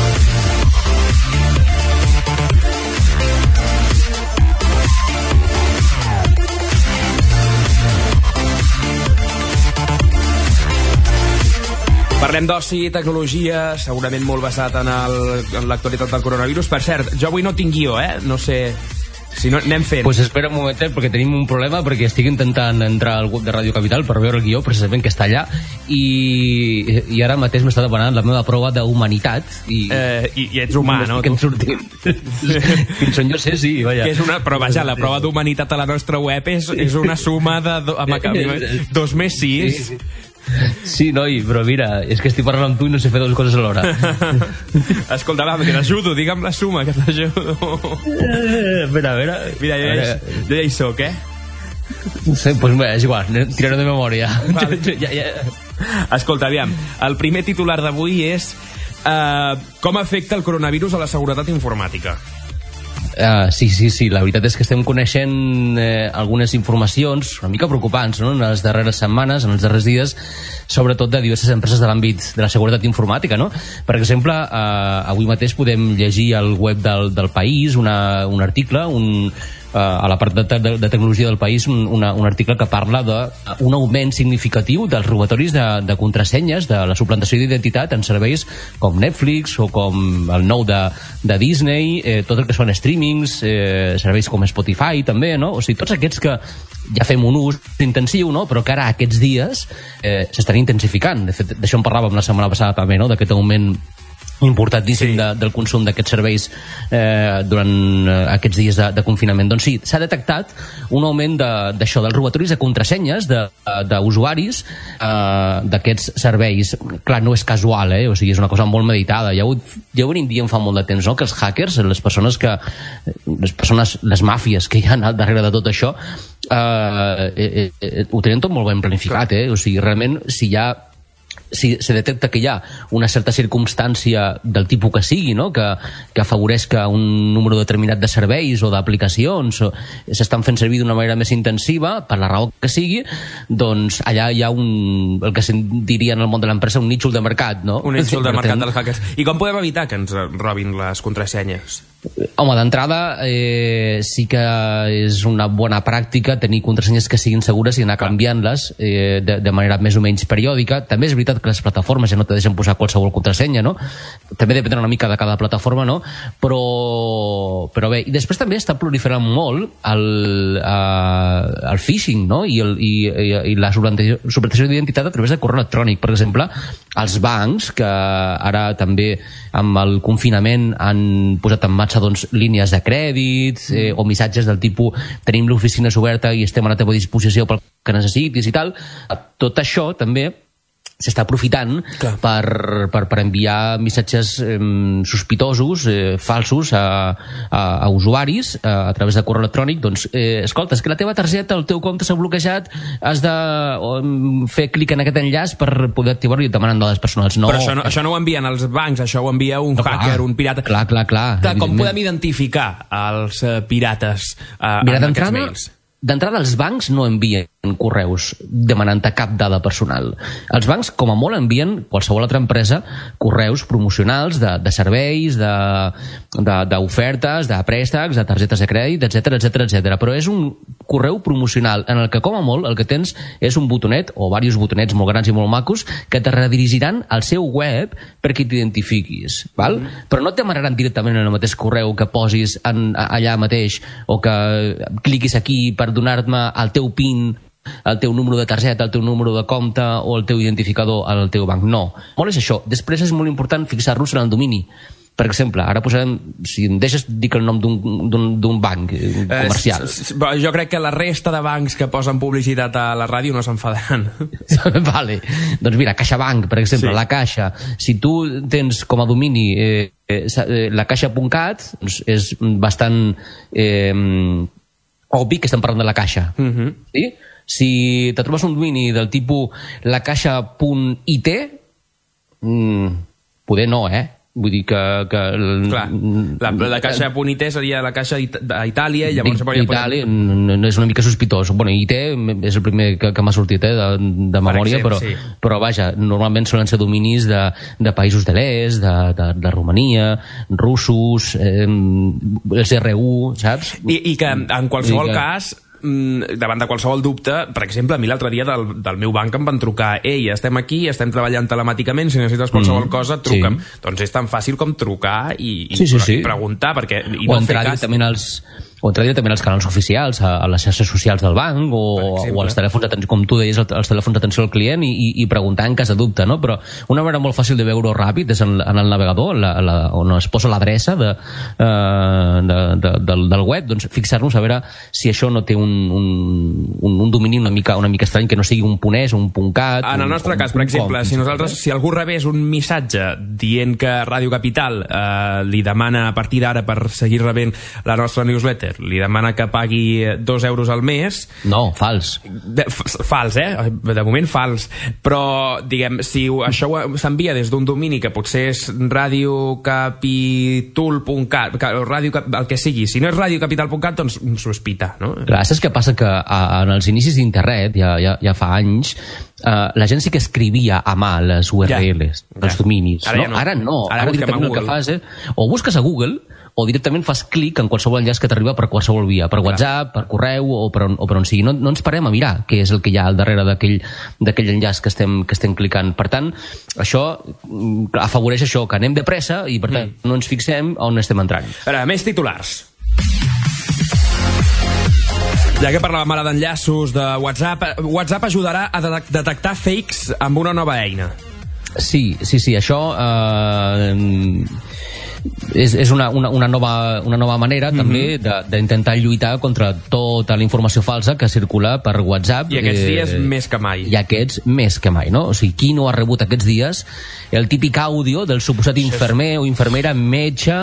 Parlem d'oci, tecnologia, segurament molt basat en l'actualitat del coronavirus. Per cert, jo avui no tinc guió, no sé si no anem fent. Pues espera un momentet, perquè tenim un problema, perquè estic intentant entrar al web de Ràdio Capital per veure el guió, precisament que està allà, i ara mateix m'està demanant la meva prova d'humanitat. I ets humà, no? Fins on jo sé, sí, vaja. Però vaja, la prova d'humanitat a la nostra web és una suma de 2 més 6. Sí. Sí, noi, però mira, és que estic parlant amb tu i no sé fer 2 coses alhora. Escolta, va, que t'ajudo, digue'm la suma, que t'ajudo. Espera, a veure. Mira, jo ja hi soc, No sé, doncs bé, és igual, tiraré de memòria. Vale. Escolta, aviam, el primer titular d'avui és com afecta el coronavirus a la seguretat informàtica. Sí, la veritat és que estem coneixent algunes informacions una mica preocupants, no?, en les darreres setmanes, en els darrers dies, sobretot de diverses empreses de l'àmbit de la seguretat informàtica, no? Per exemple, avui mateix podem llegir al web del País un article, a la part de tecnologia del País, un article que parla d'un augment significatiu dels robatoris de contrasenyes, de la suplantació d'identitat en serveis com Netflix o com el nou de Disney, tot el que són streamings, serveis com Spotify també, no? O sigui, tots aquests que ja fem un ús intensiu, no?, però que ara aquests dies s'estan intensificant. De fet, d'això en parlàvem la setmana passada també, no?, d'aquest augment importantíssim del consum d'aquests serveis durant aquests dies de confinament. Doncs sí, s'ha detectat un augment d'això, dels robatoris de contrasenyes d'usuaris d'aquests serveis. Clar, no és casual, o sigui, és una cosa molt meditada. Ja ho venim dient fa molt de temps, no?, que els hackers, les màfies que hi ha al darrere de tot això, ho tenen tot molt ben planificat, o sigui, realment, si se detecta que hi ha una certa circumstància del tipus que sigui, no?, que afavoreix que un número determinat de serveis o d'aplicacions s'estan fent servir d'una manera més intensiva, per la raó que sigui, doncs allà hi ha el que se'n diria en el món de l'empresa un nítxol de mercat, no? Un nítxol de mercat dels hackers. I com podem evitar que ens robin les contrasenyes? Home, d'entrada sí que és una bona pràctica tenir contrasenyes que siguin segures i anar canviant-les de manera més o menys periòdica. També és veritat que les plataformes ja no te deixen posar qualsevol contrasenya, no? També depèn una mica de cada plataforma, no? Però bé, i després també està proliferant molt el phishing, no?, i la suplantació d'identitat a través de correu electrònic. Per exemple, els bancs, que ara també amb el confinament han posat en marxa línies de crèdit o missatges del tipus tenim l'oficina oberta i estem a la teva disposició pel que necessitis i tal. Tot això també s'està aprofitant per enviar missatges sospitosos, falsos a usuaris a través de correu electrònic. Doncs, escolta, és que la teva targeta, el teu compte s'ha bloquejat, has de fer clic en aquest enllaç per poder activar-lo i et demanen dades personals. No. Però això no ho envien els bancs, això ho envia un hacker, un pirata. Clar. Com podem identificar els pirates en aquests mails? D'entrada, els bancs no envien correus demanant-te cap dada personal. Els bancs, com a molt, envien qualsevol altra empresa correus promocionals de serveis, d'ofertes, de préstecs, de targetes de crèdit, etc. Però és un correu promocional en el que, com a molt, el que tens és un botonet, o diversos botonets molt grans i molt macos, que te redirigiran al seu web perquè t'identifiquis. Però no et demanaran directament en el mateix correu que posis allà mateix o que cliquis aquí per donar-me el teu PIN, el teu número de targeta, el teu número de compte o el teu identificador al teu banc. No. Molt és això. Després és molt important fixar-nos en el domini. Per exemple, ara posarem, si em deixes dic el nom d'un banc comercial. Jo crec que la resta de bancs que posen publicitat a la ràdio no s'enfadaran. Vale. Doncs mira, CaixaBank, per exemple, sí. La Caixa. Si tu tens com a domini lacaixa.cat, doncs és bastant obvi que estem parlant de la Caixa. Sí? Si te trobes un domini del tipus lacaixa.it, poder no, Vull dir que... Clar, la Caixa.it seria la Caixa d'Itàlia i llavors... Itàlia és una mica sospitós. Bueno, IT és el primer que m'ha sortit de memòria, però vaja, normalment solen ser dominis de països de l'est, de Romania, russos, els RU, saps? I que en qualsevol cas... davant de qualsevol dubte, per exemple, a mi l'altre dia del meu banc em van trucar: ei, estem aquí, estem treballant telemàticament, si necessites qualsevol cosa, truca'm. Doncs és tan fàcil com trucar i preguntar, perquè... O entrar directament als canals oficials, a les xarxes socials del banc o als telèfons d'atenció, com tu deies, als telèfons d'atenció al client i preguntar en cas de dubte, no? Però una manera molt fàcil de veure-ho ràpid és en el navegador, on es posa l'adreça del web, doncs fixar-nos a veure si això no té un domini una mica estrany, que no sigui un .es o un .cat. En el nostre cas, per exemple, si algú rebés un missatge dient que Ràdio Capital li demana a partir d'ara per seguir rebent la nostra newsletter li demana que pagui 2 euros al mes. No, fals. Fals, de moment fals, però diguem, si això s'envia des d'un domini que potser és radiocapitul.cat, el que sigui, si no és radiocapital.cat, doncs sospita, no? Clar, saps què passa? Que en els inicis d'internet, ja fa anys, la gent sí que escrivia a mà les URLs, els dominis. Ara no. Ara directament el que fas o busques a Google o directament fas clic en qualsevol enllaç que t'arriba per qualsevol via, per WhatsApp, per correu o per on sigui. No ens parem a mirar què és el que hi ha al darrere d'aquell enllaç que estem clicant. Per tant, això afavoreix això, que anem de pressa i per tant no ens fixem on estem entrant. Ara, més titulars. Ja que parlàvem ara d'enllaços de WhatsApp ajudarà a detectar fakes amb una nova eina. Sí, això és una nova manera també d'intentar lluitar contra tota la informació falsa que circula per WhatsApp. I aquests dies més que mai. No? O sigui, qui no ha rebut aquests dies el típic àudio del suposat infermer o infermera, metge,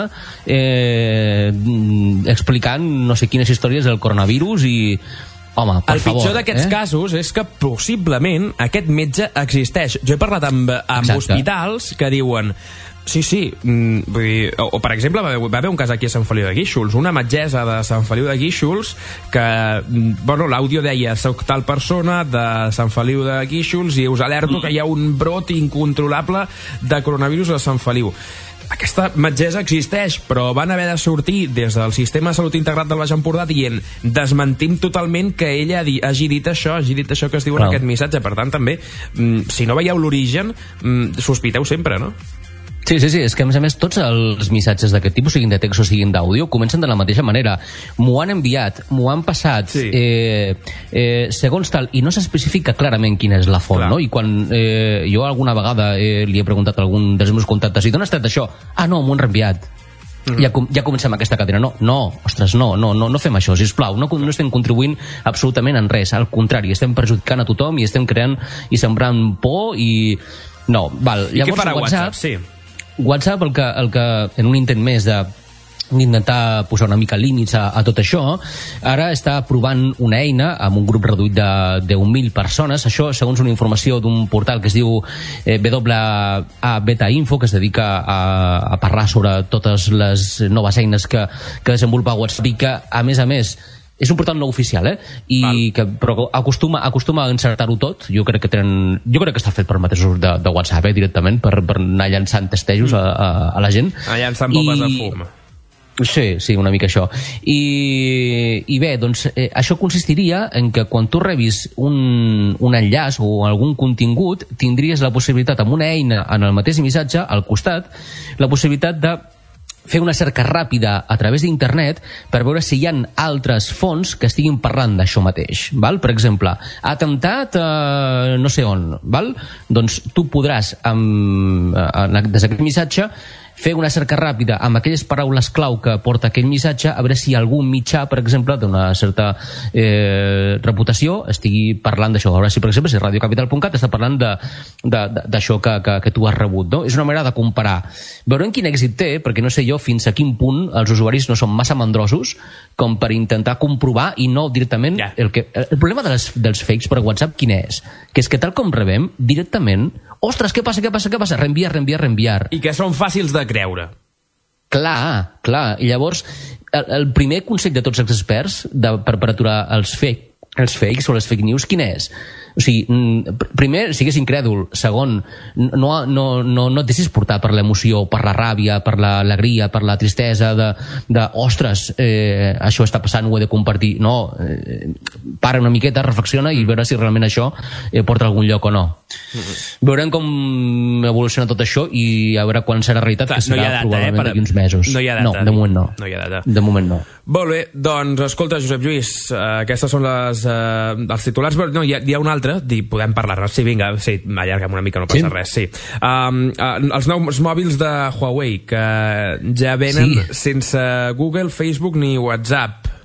explicant no sé quines històries del coronavirus i... Home, per favor. El pitjor d'aquests casos és que possiblement aquest metge existeix. Jo he parlat amb hospitals que diuen... Sí, vull dir, o per exemple va haver un cas aquí a Sant Feliu de Guíxols, una metgessa de Sant Feliu de Guíxols que, l'àudio deia soc tal persona de Sant Feliu de Guíxols i us alerto que hi ha un brot incontrolable de coronavirus a Sant Feliu. Aquesta metgessa existeix, però van haver de sortir des del Sistema de Salut Integrat del Baix Empordà dient, desmentim totalment que ella hagi dit això que es diu en aquest missatge. Per tant, també, si no veieu l'origen, sospiteu sempre, no? Sí, és que a més tots els missatges d'aquest tipus, siguin de text o siguin d'àudio, comencen de la mateixa manera. M'ho han enviat, m'ho han passat, segons tal, i no s'especifica clarament quina és la font, no? I quan jo alguna vegada li he preguntat a algun dels meus contactes, i d'on has tret això? Ah, no, m'ho han reenviat. Ja comencem aquesta cadena. No fem això, sisplau. No estem contribuint absolutament en res. Al contrari, estem perjudicant a tothom i estem creant i sembrant por i... No, val. I què farà WhatsApp? Sí. WhatsApp, el que en un intent més d'intentar posar una mica límits a tot això, ara està provant una eina amb un grup reduït de 10.000 persones. Això segons una informació d'un portal que es diu WA Beta Info, que es dedica a parlar sobre totes les noves eines que desenvolupa WhatsApp i que, a més, és un portal no oficial, però acostuma a encertar-ho tot. Jo crec que està fet per mateixos de WhatsApp, directament, per anar llançant testejos a la gent. Llançant bombes de fum. Sí, una mica això. I bé, doncs, això consistiria en que quan tu rebis un enllaç o algun contingut, tindries la possibilitat, amb una eina en el mateix missatge, al costat, la possibilitat de fer una cerca ràpida a través d'internet per veure si hi ha altres fonts que estiguin parlant d'això mateix. Val? Per exemple, atemptat no sé on. Val? Doncs tu podràs, des d'aquest missatge, fer una cerca ràpida amb aquelles paraules clau que porta aquell missatge, a veure si algun mitjà, per exemple, d'una certa reputació, estigui parlant d'això. A veure si, per exemple, si radiocapital.cat està parlant d'això que tu has rebut. No? És una manera de comparar. Veurem quin èxit té, perquè no sé jo fins a quin punt els usuaris no són massa mandrosos com per intentar comprovar i no directament... El problema dels fakes per WhatsApp quin és? Que és que tal com rebem, directament... Ostres, què passa? Reenviar. I que són fàcils de creure. Clar. I llavors, el primer consell de tots els experts per aturar els fakes o les fake news, quin és? O sigui, primer, sigues incrèdul. Segon, no et deixis portar per l'emoció, per la ràbia, per l'alegria, per la tristesa ostres, això està passant, ho he de compartir. No, para una miqueta, reflexiona i veure si realment això porta a algun lloc o no. Veurem com evoluciona tot això i a veure quan serà realitat, que serà probablement d'aquí uns mesos. No hi ha data. No, de moment no. No hi ha data. De moment no. Molt bé, doncs escolta, Josep Lluís, aquestes són els titulars, però no, hi ha un altre, podem parlar-ne. Sí, vinga, allarga'm una mica, no passa res. Sí. Els nous mòbils de Huawei, que ja venen sense Google, Facebook ni WhatsApp.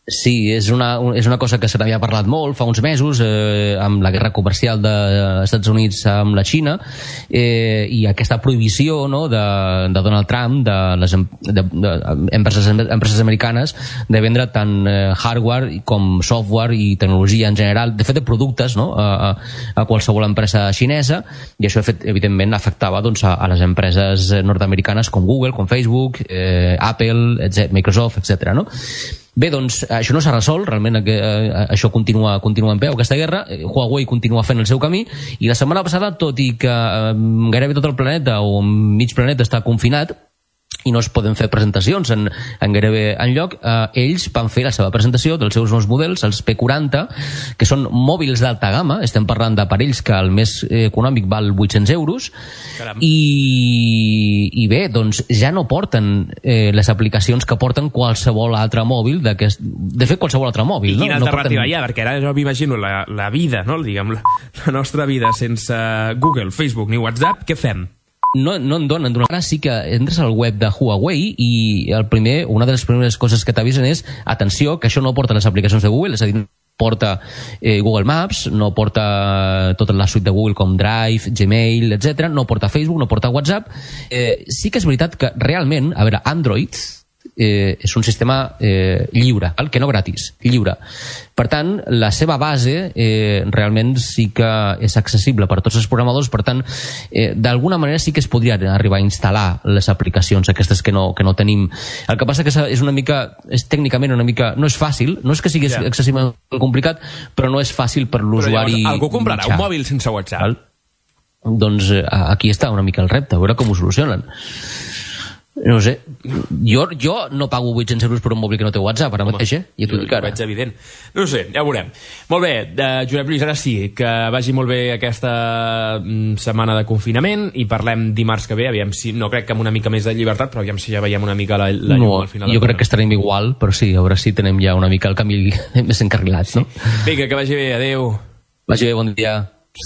Sí, és una cosa que se n'havia parlat molt fa uns mesos amb la guerra comercial dels Estats Units amb la Xina i aquesta prohibició, no, de Donald Trump de les empreses americanes de vendre tant hardware com software i tecnologia en general, de fet de productes, no, a qualsevol empresa xinesa, i això evidentment afectava doncs, a les empreses nord-americanes com Google, com Facebook, Apple, Microsoft, etc. No? Bé, doncs, això no s'ha resolt, realment això continua en peu, aquesta guerra. Huawei continua fent el seu camí, i la setmana passada, tot i que gairebé tot el planeta o mig planeta està confinat i no es poden fer presentacions en gairebé enlloc, ells van fer la seva presentació dels seus nous models, els P40, que són mòbils d'alta gamma, estem parlant d'aparells que el més econòmic val 800 euros, i bé, doncs ja no porten les aplicacions que porten qualsevol altre mòbil, de fet qualsevol altre mòbil. I quina alternativa hi ha? Perquè ara jo m'imagino la vida, no? Diguem, la nostra vida sense Google, Facebook ni WhatsApp, què fem? No en donen. Ara sí que entres al web de Huawei i una de les primeres coses que t'avisen és, atenció, que això no porta les aplicacions de Google, és a dir, porta Google Maps, no porta tota la suite de Google com Drive, Gmail, etc. No porta Facebook, no porta WhatsApp. Sí que és veritat que realment, a veure, Android és un sistema lliure, que no gratis, lliure. Per tant, la seva base realment sí que és accessible per tots els programadors, per tant, d'alguna manera sí que es podria arribar a instal·lar les aplicacions aquestes que no tenim. El que passa que és una mica, és tècnicament una mica, no és fàcil, no és que sigui excessivament complicat, però no és fàcil per l'usuari. Algú comprarà un mòbil sense WhatsApp? Doncs aquí està una mica el repte, a veure com ho solucionen. No sé, jo no pago 800 euros per un mòbil que no té WhatsApp ara mateix, i t'ho dic ara. Veig evident. No sé, ja ho veurem. Molt bé, Josep Lluís, ara sí, que vagi molt bé aquesta setmana de confinament i parlem dimarts que ve, aviam si, no crec que amb una mica més de llibertat, però aviam si ja veiem una mica la llum al final. Jo crec que estarem igual, però sí, a veure si tenem ja una mica el camí més encarrilat, no? Vinga, que vagi bé, adeu. Vagi bé, bon dia.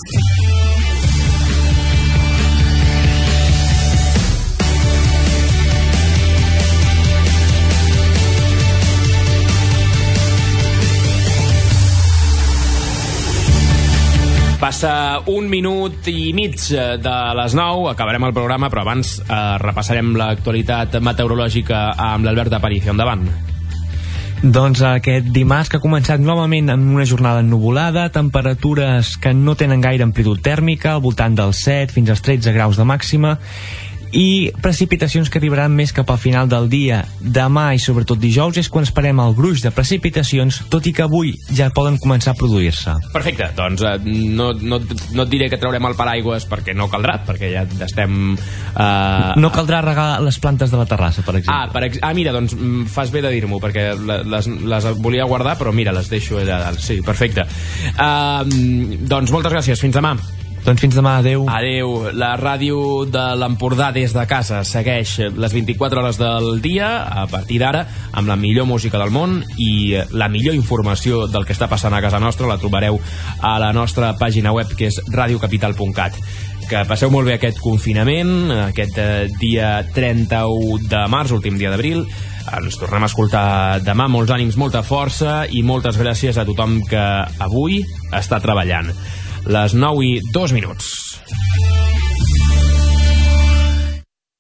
Passa 1 minut i mig de les 9, acabarem el programa, però abans repassarem l'actualitat meteorològica amb l'Albert Aparicio. Endavant. Doncs aquest dimarts que ha començat novament en una jornada ennuvolada, temperatures que no tenen gaire amplitud tèrmica, al voltant dels 7 fins als 13 graus de màxima, i precipitacions que arribaran més cap al final del dia. Demà i sobretot dijous és quan esperem el gruix de precipitacions, tot i que avui ja poden començar a produir-se. Perfecte, doncs no et diré que traurem el paraigües perquè no caldrà, perquè ja estem... No caldrà regar les plantes de la terrassa, per exemple. Mira, doncs fas bé de dir-m'ho, perquè les volia guardar, però mira, les deixo allà dalt. Sí, perfecte. Doncs moltes gràcies, fins demà. Doncs fins demà, adeu. Adeu. La ràdio de l'Empordà des de casa segueix les 24 hores del dia, a partir d'ara, amb la millor música del món i la millor informació del que està passant a casa nostra la trobareu a la nostra pàgina web, que és radiocapital.cat. Que passeu molt bé aquest confinament, aquest dia 31 de març, últim dia d'abril. Ens tornem a escoltar demà, molts ànims, molta força i moltes gràcies a tothom que avui està treballant. Les 9:02.